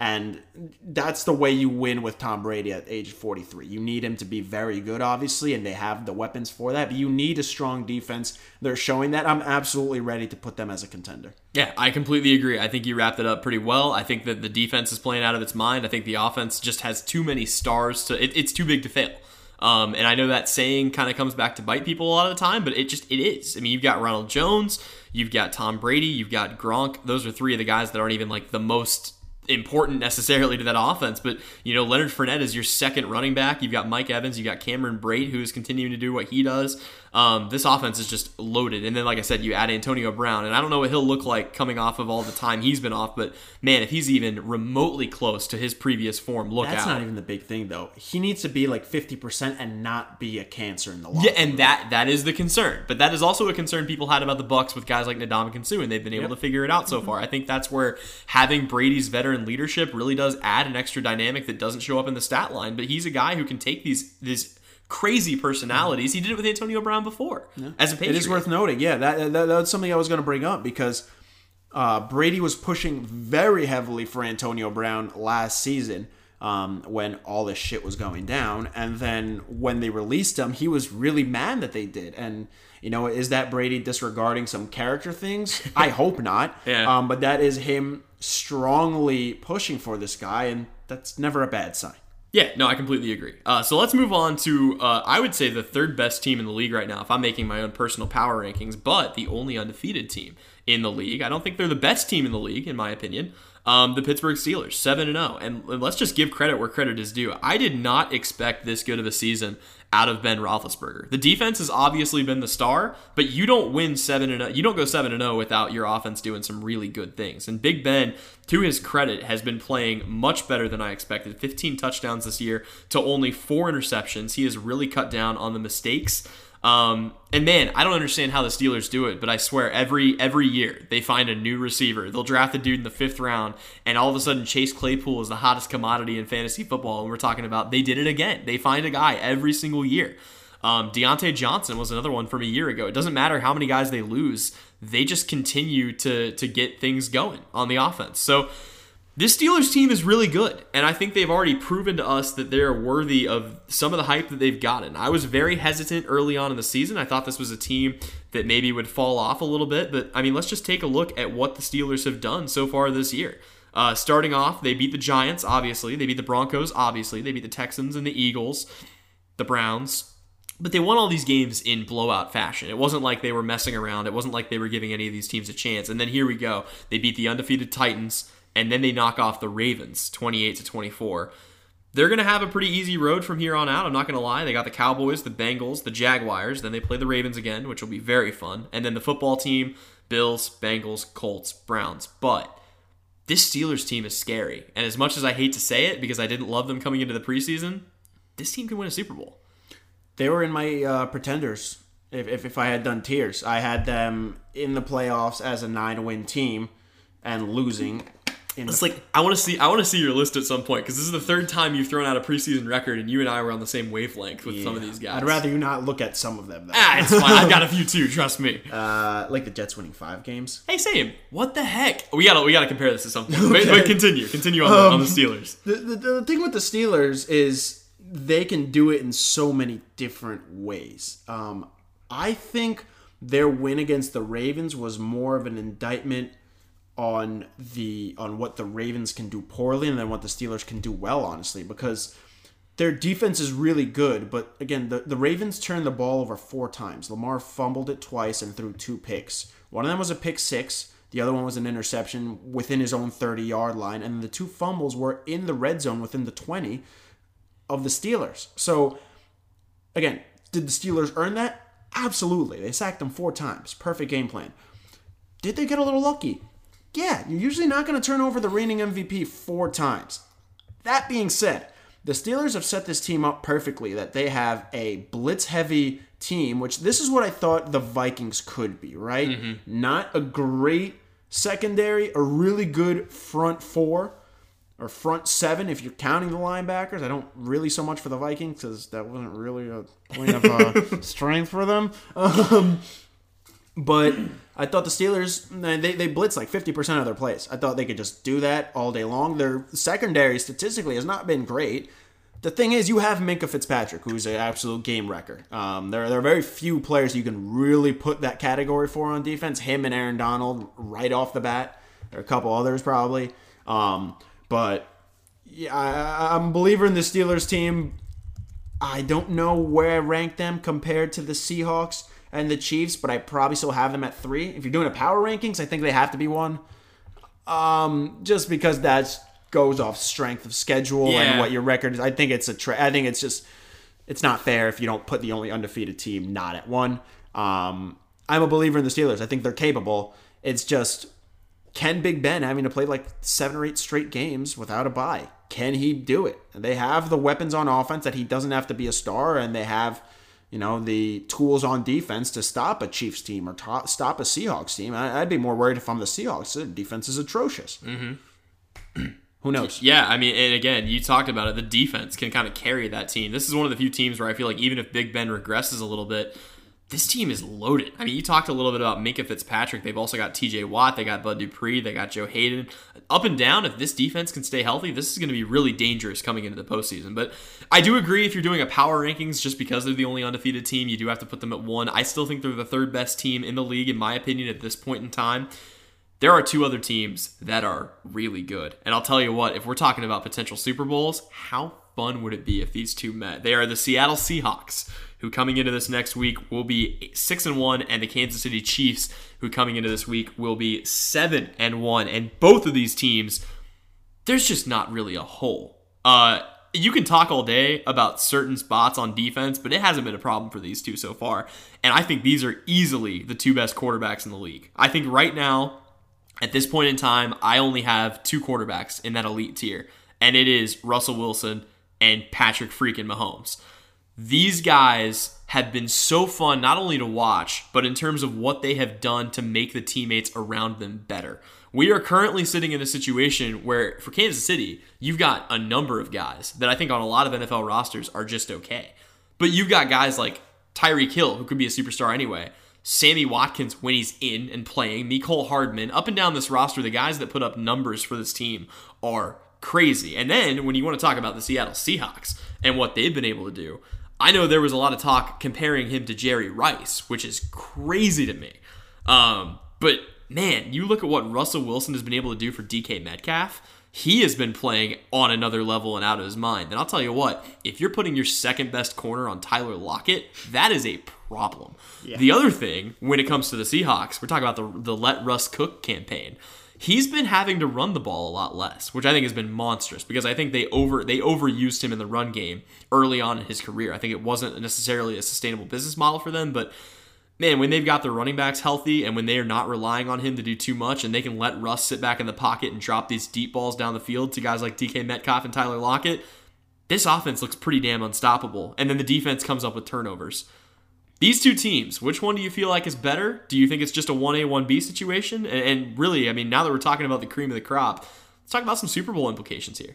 And that's the way you win with Tom Brady at age forty-three. You need him to be very good, obviously, and they have the weapons for that. But you need a strong defense. They're showing that. I'm absolutely ready to put them as a contender. Yeah, I completely agree. I think you wrapped it up pretty well. I think that the defense is playing out of its mind. I think the offense just has too many stars to. It, it's too big to fail. Um, and I know that saying kind of comes back to bite people a lot of the time, but it just it is. I mean, you've got Ronald Jones, you've got Tom Brady, you've got Gronk. Those are three of the guys that aren't even like the most important necessarily to that offense, but you know, Leonard Fournette is your second running back. You've got Mike Evans, you got Cameron Brate, who is continuing to do what he does. Um, this offense is just loaded. And then, like I said, you add Antonio Brown, and I don't know what he'll look like coming off of all the time he's been off, but man, if he's even remotely close to his previous form, look That's out. That's not even the big thing, though. He needs to be like fifty percent and not be a cancer in the long Yeah, and that that is the concern. But that is also a concern people had about the Bucs with guys like Ndamukong Suh, and they've been able yep. to figure it out so far. I think that's where having Brady's veteran leadership really does add an extra dynamic that doesn't show up in the stat line. But he's a guy who can take these these crazy personalities. He did it with Antonio Brown before yeah. as a Patriot. It is worth noting. Yeah, that, that that's something I was going to bring up because uh, Brady was pushing very heavily for Antonio Brown last season um, when all this shit was going down. And then when they released him, he was really mad that they did. And, you know, is that Brady disregarding some character things? I hope not. Yeah. Um, but that is him strongly pushing for this guy, and that's never a bad sign. Yeah, no, I completely agree. Uh, so let's move on to, uh, I would say, the third best team in the league right now, if I'm making my own personal power rankings, but the only undefeated team in the league. I don't think they're the best team in the league, in my opinion. Um, the Pittsburgh Steelers, seven and oh. And let's just give credit where credit is due. I did not expect this good of a season out of Ben Roethlisberger. The defense has obviously been the star, but you don't win seven and oh. You don't go seven and oh without your offense doing some really good things. And Big Ben, to his credit, has been playing much better than I expected. fifteen touchdowns this year to only four interceptions. He has really cut down on the mistakes. Um, and man, I don't understand how the Steelers do it, but I swear every every year they find a new receiver. They'll draft a dude in the fifth round, and all of a sudden Chase Claypool is the hottest commodity in fantasy football. And we're talking about they did it again. They find a guy every single year. Um, Deontay Johnson was another one from a year ago. It doesn't matter how many guys they lose; they just continue to to get things going on the offense. So this Steelers team is really good, and I think they've already proven to us that they're worthy of some of the hype that they've gotten. I was very hesitant early on in the season. I thought this was a team that maybe would fall off a little bit, but I mean, let's just take a look at what the Steelers have done so far this year. Uh, starting off, they beat the Giants, obviously. They beat the Broncos, obviously. They beat the Texans and the Eagles, the Browns. But they won all these games in blowout fashion. It wasn't like they were messing around. It wasn't like they were giving any of these teams a chance. And then here we go. They beat the undefeated Titans, and then they knock off the Ravens, twenty-eight to twenty-four. They're going to have a pretty easy road from here on out. I'm not going to lie. They got the Cowboys, the Bengals, the Jaguars. Then they play the Ravens again, which will be very fun. And then the football team, Bills, Bengals, Colts, Browns. But this Steelers team is scary. And as much as I hate to say it because I didn't love them coming into the preseason, this team can win a Super Bowl. They were in my uh, pretenders if, if if I had done tiers. I had them in the playoffs as a nine-win team and losing. In it's the... like I want to see I want to see your list at some point because this is the third time you've thrown out a preseason record and you and I were on the same wavelength with yeah. some of these guys. I'd rather you not look at some of them though. Ah, it's fine. I've got a few too. Trust me. Uh, like the Jets winning five games. Hey, same. What the heck? We gotta we gotta compare this to something. Okay. But, but continue, continue on, um, the, on the Steelers. The, the the thing with the Steelers is they can do it in so many different ways. Um, I think their win against the Ravens was more of an indictment on the on what the Ravens can do poorly and then what the Steelers can do well, honestly, because their defense is really good. But again, the, the Ravens turned the ball over four times. Lamar fumbled it twice and threw two picks. One of them was a pick six. The other one was an interception within his own thirty-yard line. And the two fumbles were in the red zone within the twenty of the Steelers. So, again, did the Steelers earn that? Absolutely. They sacked them four times. Perfect game plan. Did they get a little lucky? Yeah, you're usually not going to turn over the reigning M V P four times. That being said, the Steelers have set this team up perfectly, that they have a blitz-heavy team, which this is what I thought the Vikings could be, right? Mm-hmm. Not a great secondary, a really good front four, or front seven if you're counting the linebackers. I don't really so much for the Vikings because that wasn't really a point of uh, strength for them. Um, But I thought the Steelers, they, they blitz like fifty percent of their plays. I thought they could just do that all day long. Their secondary statistically has not been great. The thing is, you have Minkah Fitzpatrick, who's an absolute game wrecker. Um, there, there are very few players you can really put that category for on defense. Him and Aaron Donald right off the bat. There are a couple others probably. Um, but yeah, I, I'm a believer in the Steelers team. I don't know where I rank them compared to the Seahawks and the Chiefs, but I probably still have them at three. If you're doing a power rankings, I think they have to be one. Um, just because that goes off strength of schedule yeah. and what your record is. I think it's a. Tra- I think it's just. It's not fair if you don't put the only undefeated team not at one. Um, I'm a believer in the Steelers. I think they're capable. It's just, can Big Ben having to play like seven or eight straight games without a bye? Can he do it? They have the weapons on offense that he doesn't have to be a star, and they have, you know, the tools on defense to stop a Chiefs team or to- stop a Seahawks team. I- I'd be more worried if I'm the Seahawks. The defense is atrocious. Mm-hmm. Who knows? Yeah, I mean, and again, you talked about it. The defense can kind of carry that team. This is one of the few teams where I feel like even if Big Ben regresses a little bit, this team is loaded. I mean, you talked a little bit about Minkah Fitzpatrick. They've also got T J Watt. They got Bud Dupree. They got Joe Hayden. Up and down, if this defense can stay healthy, this is going to be really dangerous coming into the postseason. But I do agree if you're doing a power rankings, just because they're the only undefeated team, you do have to put them at one. I still think they're the third best team in the league, in my opinion, at this point in time. There are two other teams that are really good. And I'll tell you what, if we're talking about potential Super Bowls, how fun would it be if these two met? They are the Seattle Seahawks, who coming into this next week will be six and one, and the Kansas City Chiefs, who coming into this week will be seven and one. And both of these teams, there's just not really a hole. Uh, you can talk all day about certain spots on defense, but it hasn't been a problem for these two so far. And I think these are easily the two best quarterbacks in the league. I think right now, at this point in time, I only have two quarterbacks in that elite tier, and it is Russell Wilson and Patrick freaking Mahomes. These guys have been so fun not only to watch, but in terms of what they have done to make the teammates around them better. We are currently sitting in a situation where, for Kansas City, you've got a number of guys that I think on a lot of N F L rosters are just okay. But you've got guys like Tyreek Hill, who could be a superstar anyway, Sammy Watkins when he's in and playing, Mecole Hardman, up and down this roster, the guys that put up numbers for this team are crazy. And then when you want to talk about the Seattle Seahawks and what they've been able to do, I know there was a lot of talk comparing him to Jerry Rice, which is crazy to me. Um, but man, you look at what Russell Wilson has been able to do for D K Metcalf. He has been playing on another level and out of his mind. And I'll tell you what, if you're putting your second best corner on Tyler Lockett, that is a problem. Yeah. The other thing, when it comes to the Seahawks, we're talking about the, the Let Russ Cook campaign. He's been having to run the ball a lot less, which I think has been monstrous because I think they over they overused him in the run game early on in his career. I think it wasn't necessarily a sustainable business model for them, but man, when they've got their running backs healthy and when they are not relying on him to do too much and they can let Russ sit back in the pocket and drop these deep balls down the field to guys like D K Metcalf and Tyler Lockett, this offense looks pretty damn unstoppable. And then the defense comes up with turnovers. These two teams, which one do you feel like is better? Do you think it's just a one A, one B situation? And, and really, I mean, now that we're talking about the cream of the crop, let's talk about some Super Bowl implications here.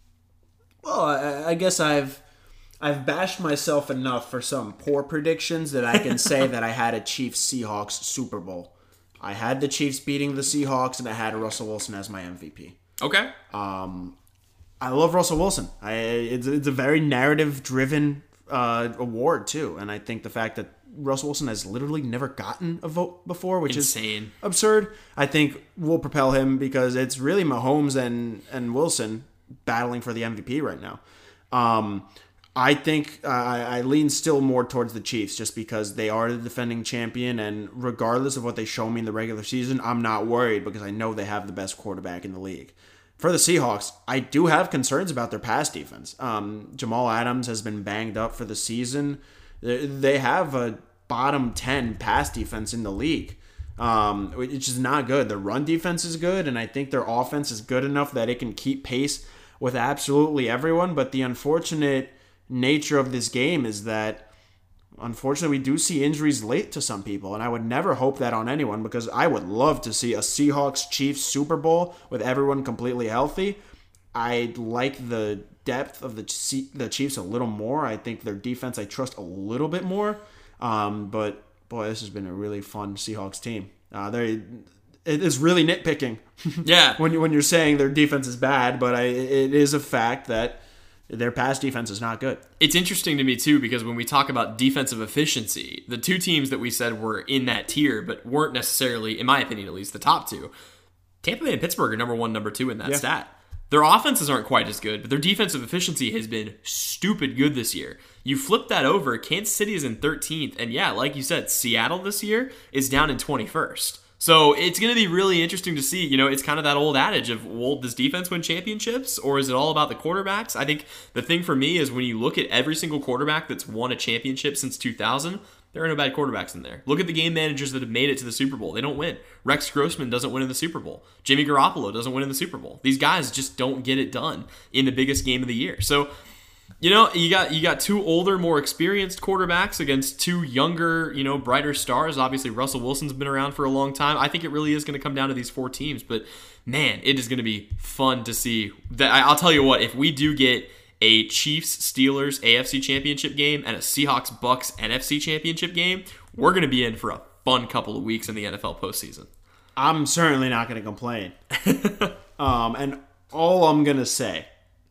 Well, I, I guess I've I've bashed myself enough for some poor predictions that I can say that I had a Chiefs-Seahawks Super Bowl. I had the Chiefs beating the Seahawks, and I had Russell Wilson as my M V P. Okay. Um, I love Russell Wilson. I it's, it's a very narrative-driven uh, award, too. And I think the fact that Russell Wilson has literally never gotten a vote before, which Insane. is absurd, I think will propel him because it's really Mahomes and, and Wilson battling for the M V P right now. Um, I think uh, I lean still more towards the Chiefs just because they are the defending champion, and regardless of what they show me in the regular season, I'm not worried because I know they have the best quarterback in the league. For the Seahawks, I do have concerns about their pass defense. Um, Jamal Adams has been banged up for the season. They have a bottom ten pass defense in the league, um, which is not good. The run defense is good, and I think their offense is good enough that it can keep pace with absolutely everyone, but the unfortunate nature of this game is that unfortunately we do see injuries late to some people, and I would never hope that on anyone because I would love to see a Seahawks Chiefs Super Bowl with everyone completely healthy. I like the depth of the the Chiefs a little more. I think their defense I trust a little bit more, um, but boy, this has been a really fun Seahawks team. Uh, they it is really nitpicking. Yeah, when you when you're saying their defense is bad, but I, it is a fact that their pass defense is not good. It's interesting to me, too, because when we talk about defensive efficiency, the two teams that we said were in that tier, but weren't necessarily, in my opinion at least, the top two, Tampa Bay and Pittsburgh are number one, number two in that yeah. stat. Their offenses aren't quite as good, but their defensive efficiency has been stupid good this year. You flip that over, Kansas City is in thirteenth, and yeah, like you said, Seattle this year is down in twenty-first. So it's going to be really interesting to see. You know, it's kind of that old adage of, well, does defense win championships, or is it all about the quarterbacks? I think the thing for me is when you look at every single quarterback that's won a championship since two thousand, there are no bad quarterbacks in there. Look at the game managers that have made it to the Super Bowl. They don't win. Rex Grossman doesn't win in the Super Bowl. Jimmy Garoppolo doesn't win in the Super Bowl. These guys just don't get it done in the biggest game of the year. So, you know, you got you got two older, more experienced quarterbacks against two younger, you know, brighter stars. Obviously, Russell Wilson's been around for a long time. I think it really is going to come down to these four teams. But, man, it is going to be fun to see. That I'll tell you what, if we do get a Chiefs-Steelers A F C Championship game and a Seahawks-Bucks N F C Championship game, we're going to be in for a fun couple of weeks in the N F L postseason. I'm certainly not going to complain. um, and all I'm going to say,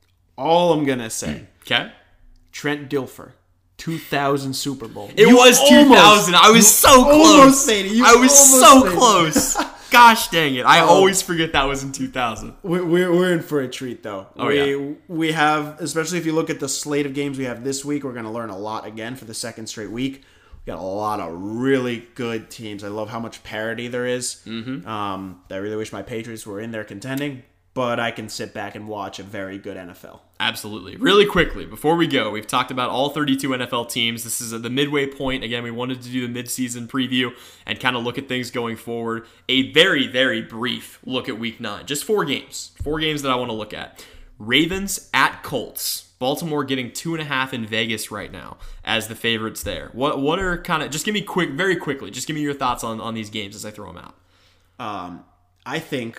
all I'm going to say, okay, Trent Dilfer, two thousand Super Bowl. It You was two thousand. I was so close. Almost made it. You I was almost so made it. close. Gosh dang it. I Um, always forget that was in two thousand. We're, we're, we're in for a treat, though. Oh, we, yeah. We have, especially if you look at the slate of games we have this week, we're going to learn a lot again for the second straight week. We got a lot of really good teams. I love how much parity there is. Mm-hmm. Um, I really wish my Patriots were in there contending, but I can sit back and watch a very good N F L. Absolutely. Really quickly, before we go, we've talked about all thirty-two N F L teams. This is at the midway point. Again, we wanted to do the midseason preview and kind of look at things going forward. A very, very brief look at week nine. Just four games. Four games that I want to look at. Ravens at Colts. Baltimore getting two and a half in Vegas right now as the favorites there. What what are kind of, just give me quick, very quickly, just give me your thoughts on, on these games as I throw them out. Um, I think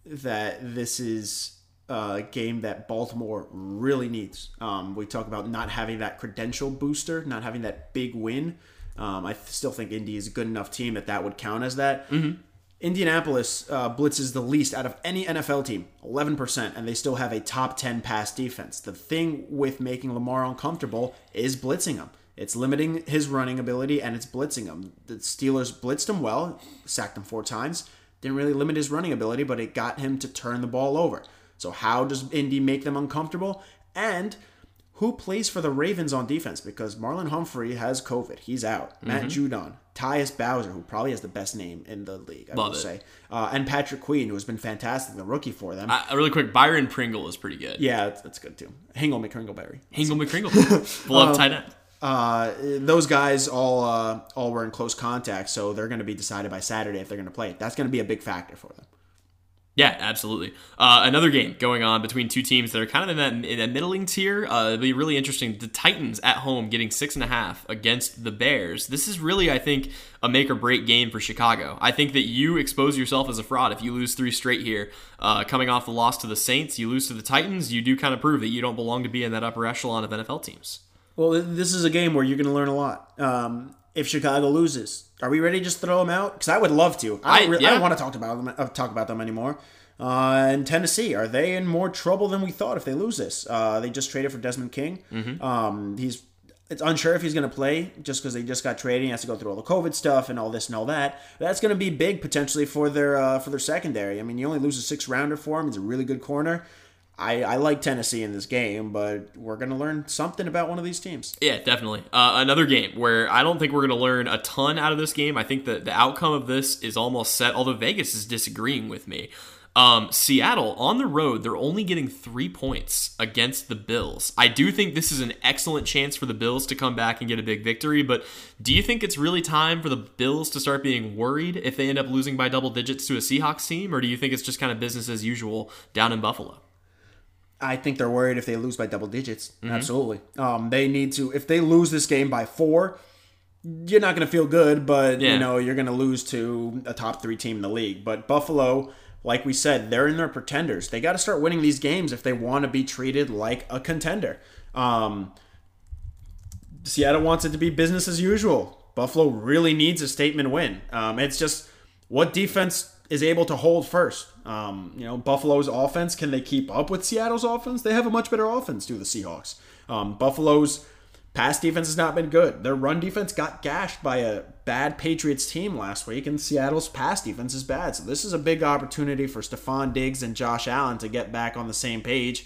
that this is a game that Baltimore really needs. Um, we talk about not having that credential booster, not having that big win. Um, I still think Indy is a good enough team that that would count as that. Mm-hmm. Indianapolis uh, blitzes the least out of any N F L team, eleven percent, and they still have a top ten pass defense. The thing with making Lamar uncomfortable is blitzing him. It's limiting his running ability, and it's blitzing him. The Steelers blitzed him well, sacked him four times. Didn't really limit his running ability, but it got him to turn the ball over. So how does Indy make them uncomfortable? And who plays for the Ravens on defense? Because Marlon Humphrey has COVID. He's out. Mm-hmm. Matt Judon. Tyus Bowser, who probably has the best name in the league, I Love will it. say. Uh, and Patrick Queen, who has been fantastic, the rookie for them. Uh, really quick, Byron Pringle is pretty good. yeah, that's, that's good too. Hingle McCringleberry. Hingle McCringle. Beloved tight end. Uh, those guys all uh, all were in close contact, so they're going to be decided by Saturday if they're going to play. That's going to be a big factor for them. Yeah, absolutely. Uh, another game going on between two teams that are kind of in that, in that middling tier. Uh, it'll be really interesting. The Titans at home getting six and a half against the Bears. This is really, I think, a make or break game for Chicago. I think that you expose yourself as a fraud if you lose three straight here. Uh, coming off the loss to the Saints, you lose to the Titans. You do kind of prove that you don't belong to be in that upper echelon of N F L teams. Well, this is a game where you're going to learn a lot. Um, if Chicago loses, are we ready to just throw them out? Because I would love to. I don't, I- really, yeah. I don't want to talk about them. Uh, talk about them anymore. Uh, and Tennessee, are they in more trouble than we thought if they lose this? Uh, they just traded for Desmond King. Mm-hmm. Um, he's it's unsure if he's going to play just because they just got traded. He has to go through all the COVID stuff and all this and all that. That's going to be big potentially for their uh, for their secondary. I mean, you only lose a six rounder for him. He's a really good corner. I, I like Tennessee in this game, but we're going to learn something about one of these teams. Yeah, definitely. Uh, another game where I don't think we're going to learn a ton out of this game. I think that the outcome of this is almost set, although Vegas is disagreeing with me. Um, Seattle, on the road, they're only getting three points against the Bills. I do think this is an excellent chance for the Bills to come back and get a big victory, but do you think it's really time for the Bills to start being worried if they end up losing by double digits to a Seahawks team, or do you think it's just kind of business as usual down in Buffalo? I think they're worried if they lose by double digits. Mm-hmm. Absolutely. Um, they need to, if they lose this game by four, you're not going to feel good, but Yeah. you know, you're going to lose to a top three team in the league. But Buffalo, like we said, they're in their pretenders. They got to start winning these games if they want to be treated like a contender. Um, Seattle wants it to be business as usual. Buffalo really needs a statement win. Um, it's just what defense is able to hold first. Um, you know, Buffalo's offense, can they keep up with Seattle's offense? They have a much better offense, do the Seahawks. Um, Buffalo's pass defense has not been good. Their run defense got gashed by a bad Patriots team last week, and Seattle's pass defense is bad. So this is a big opportunity for Stephon Diggs and Josh Allen to get back on the same page.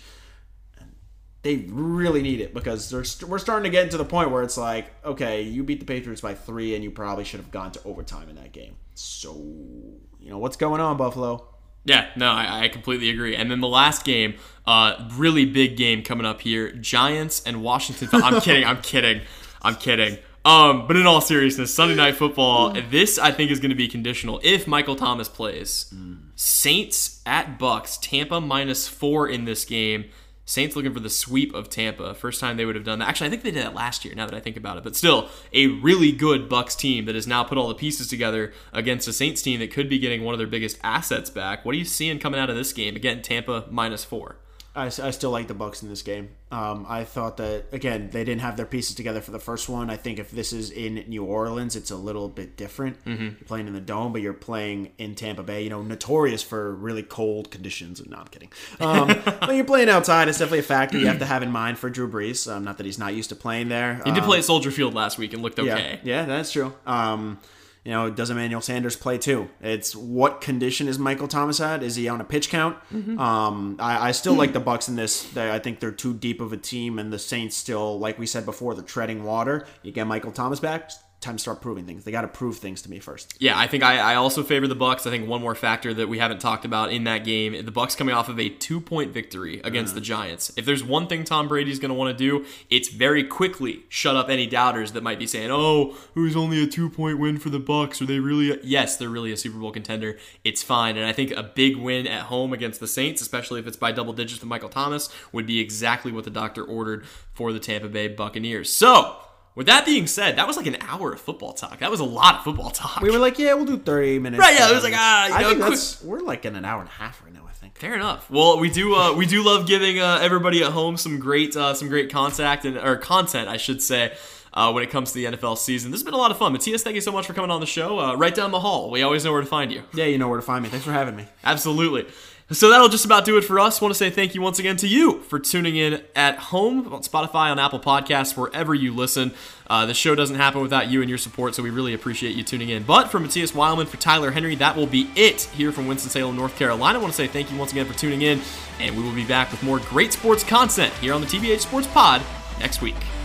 They really need it because they're st- we're starting to get to the point where it's like, okay, you beat the Patriots by three, and you probably should have gone to overtime in that game. So, you know, what's going on, Buffalo? Yeah, no, I, I completely agree. And then the last game, uh, really big game coming up here. Giants and Washington. I'm kidding. I'm kidding. I'm kidding. Um, but in all seriousness, Sunday Night Football, this I think is going to be conditional if Michael Thomas plays. Mm. Saints at Bucks. Tampa minus four in this game. Saints looking for the sweep of Tampa. First time they would have done that. Actually, I think they did that last year, now that I think about it. But still, a really good Bucs team that has now put all the pieces together against a Saints team that could be getting one of their biggest assets back. What are you seeing coming out of this game? Again, Tampa minus four. I, I still like the Bucs in this game. Um, I thought that, again, they didn't have their pieces together for the first one. I think if this is in New Orleans, it's a little bit different. Mm-hmm. You're playing in the Dome, but you're playing in Tampa Bay, you know, notorious for really cold conditions. No, I'm kidding. Um, when you're playing outside, it's definitely a factor you have to have in mind for Drew Brees. Um, not that he's not used to playing there. He did um, play at Soldier Field last week and looked okay. Yeah, yeah, that's true. Um, You know, does Emmanuel Sanders play too? It's what condition is Michael Thomas at? Is he on a pitch count? Mm-hmm. Um, I, I still like the Bucs in this. They, I think they're too deep of a team, and the Saints still, like we said before, they're treading water. You get Michael Thomas back, time to start proving things. They got to prove things to me first. Yeah, I think I, I also favor the Bucs. I think one more factor that we haven't talked about in that game, the Bucs coming off of a two-point victory against uh. the Giants. If there's one thing Tom Brady's going to want to do, it's very quickly shut up any doubters that might be saying, oh, it was only a two-point win for the Bucs. Are they really? A-? Yes, they're really a Super Bowl contender. It's fine. And I think a big win at home against the Saints, especially if it's by double digits with Michael Thomas, would be exactly what the doctor ordered for the Tampa Bay Buccaneers. So, with that being said, that was like an hour of football talk. That was a lot of football talk. We were like, yeah, we'll do thirty minutes. Right, yeah, it was like, ah, you I know, think quick. that's, we're like in an hour and a half right now, I think. Fair enough. Well, we do uh, we do love giving uh, everybody at home some great uh, some great contact and or content, I should say, uh, when it comes to the N F L season. This has been a lot of fun. Matthias, thank you so much for coming on the show. Uh, right down the hall. We always know where to find you. Yeah, you know where to find me. Thanks for having me. Absolutely. So that'll just about do it for us. I want to say thank you once again to you for tuning in at home on Spotify, on Apple Podcasts, wherever you listen. Uh, the show doesn't happen without you and your support, so we really appreciate you tuning in. But for Matthias Weilman, for Tyler Henry, that will be it here from Winston-Salem, North Carolina. I want to say thank you once again for tuning in, and we will be back with more great sports content here on the T B H Sports Pod next week.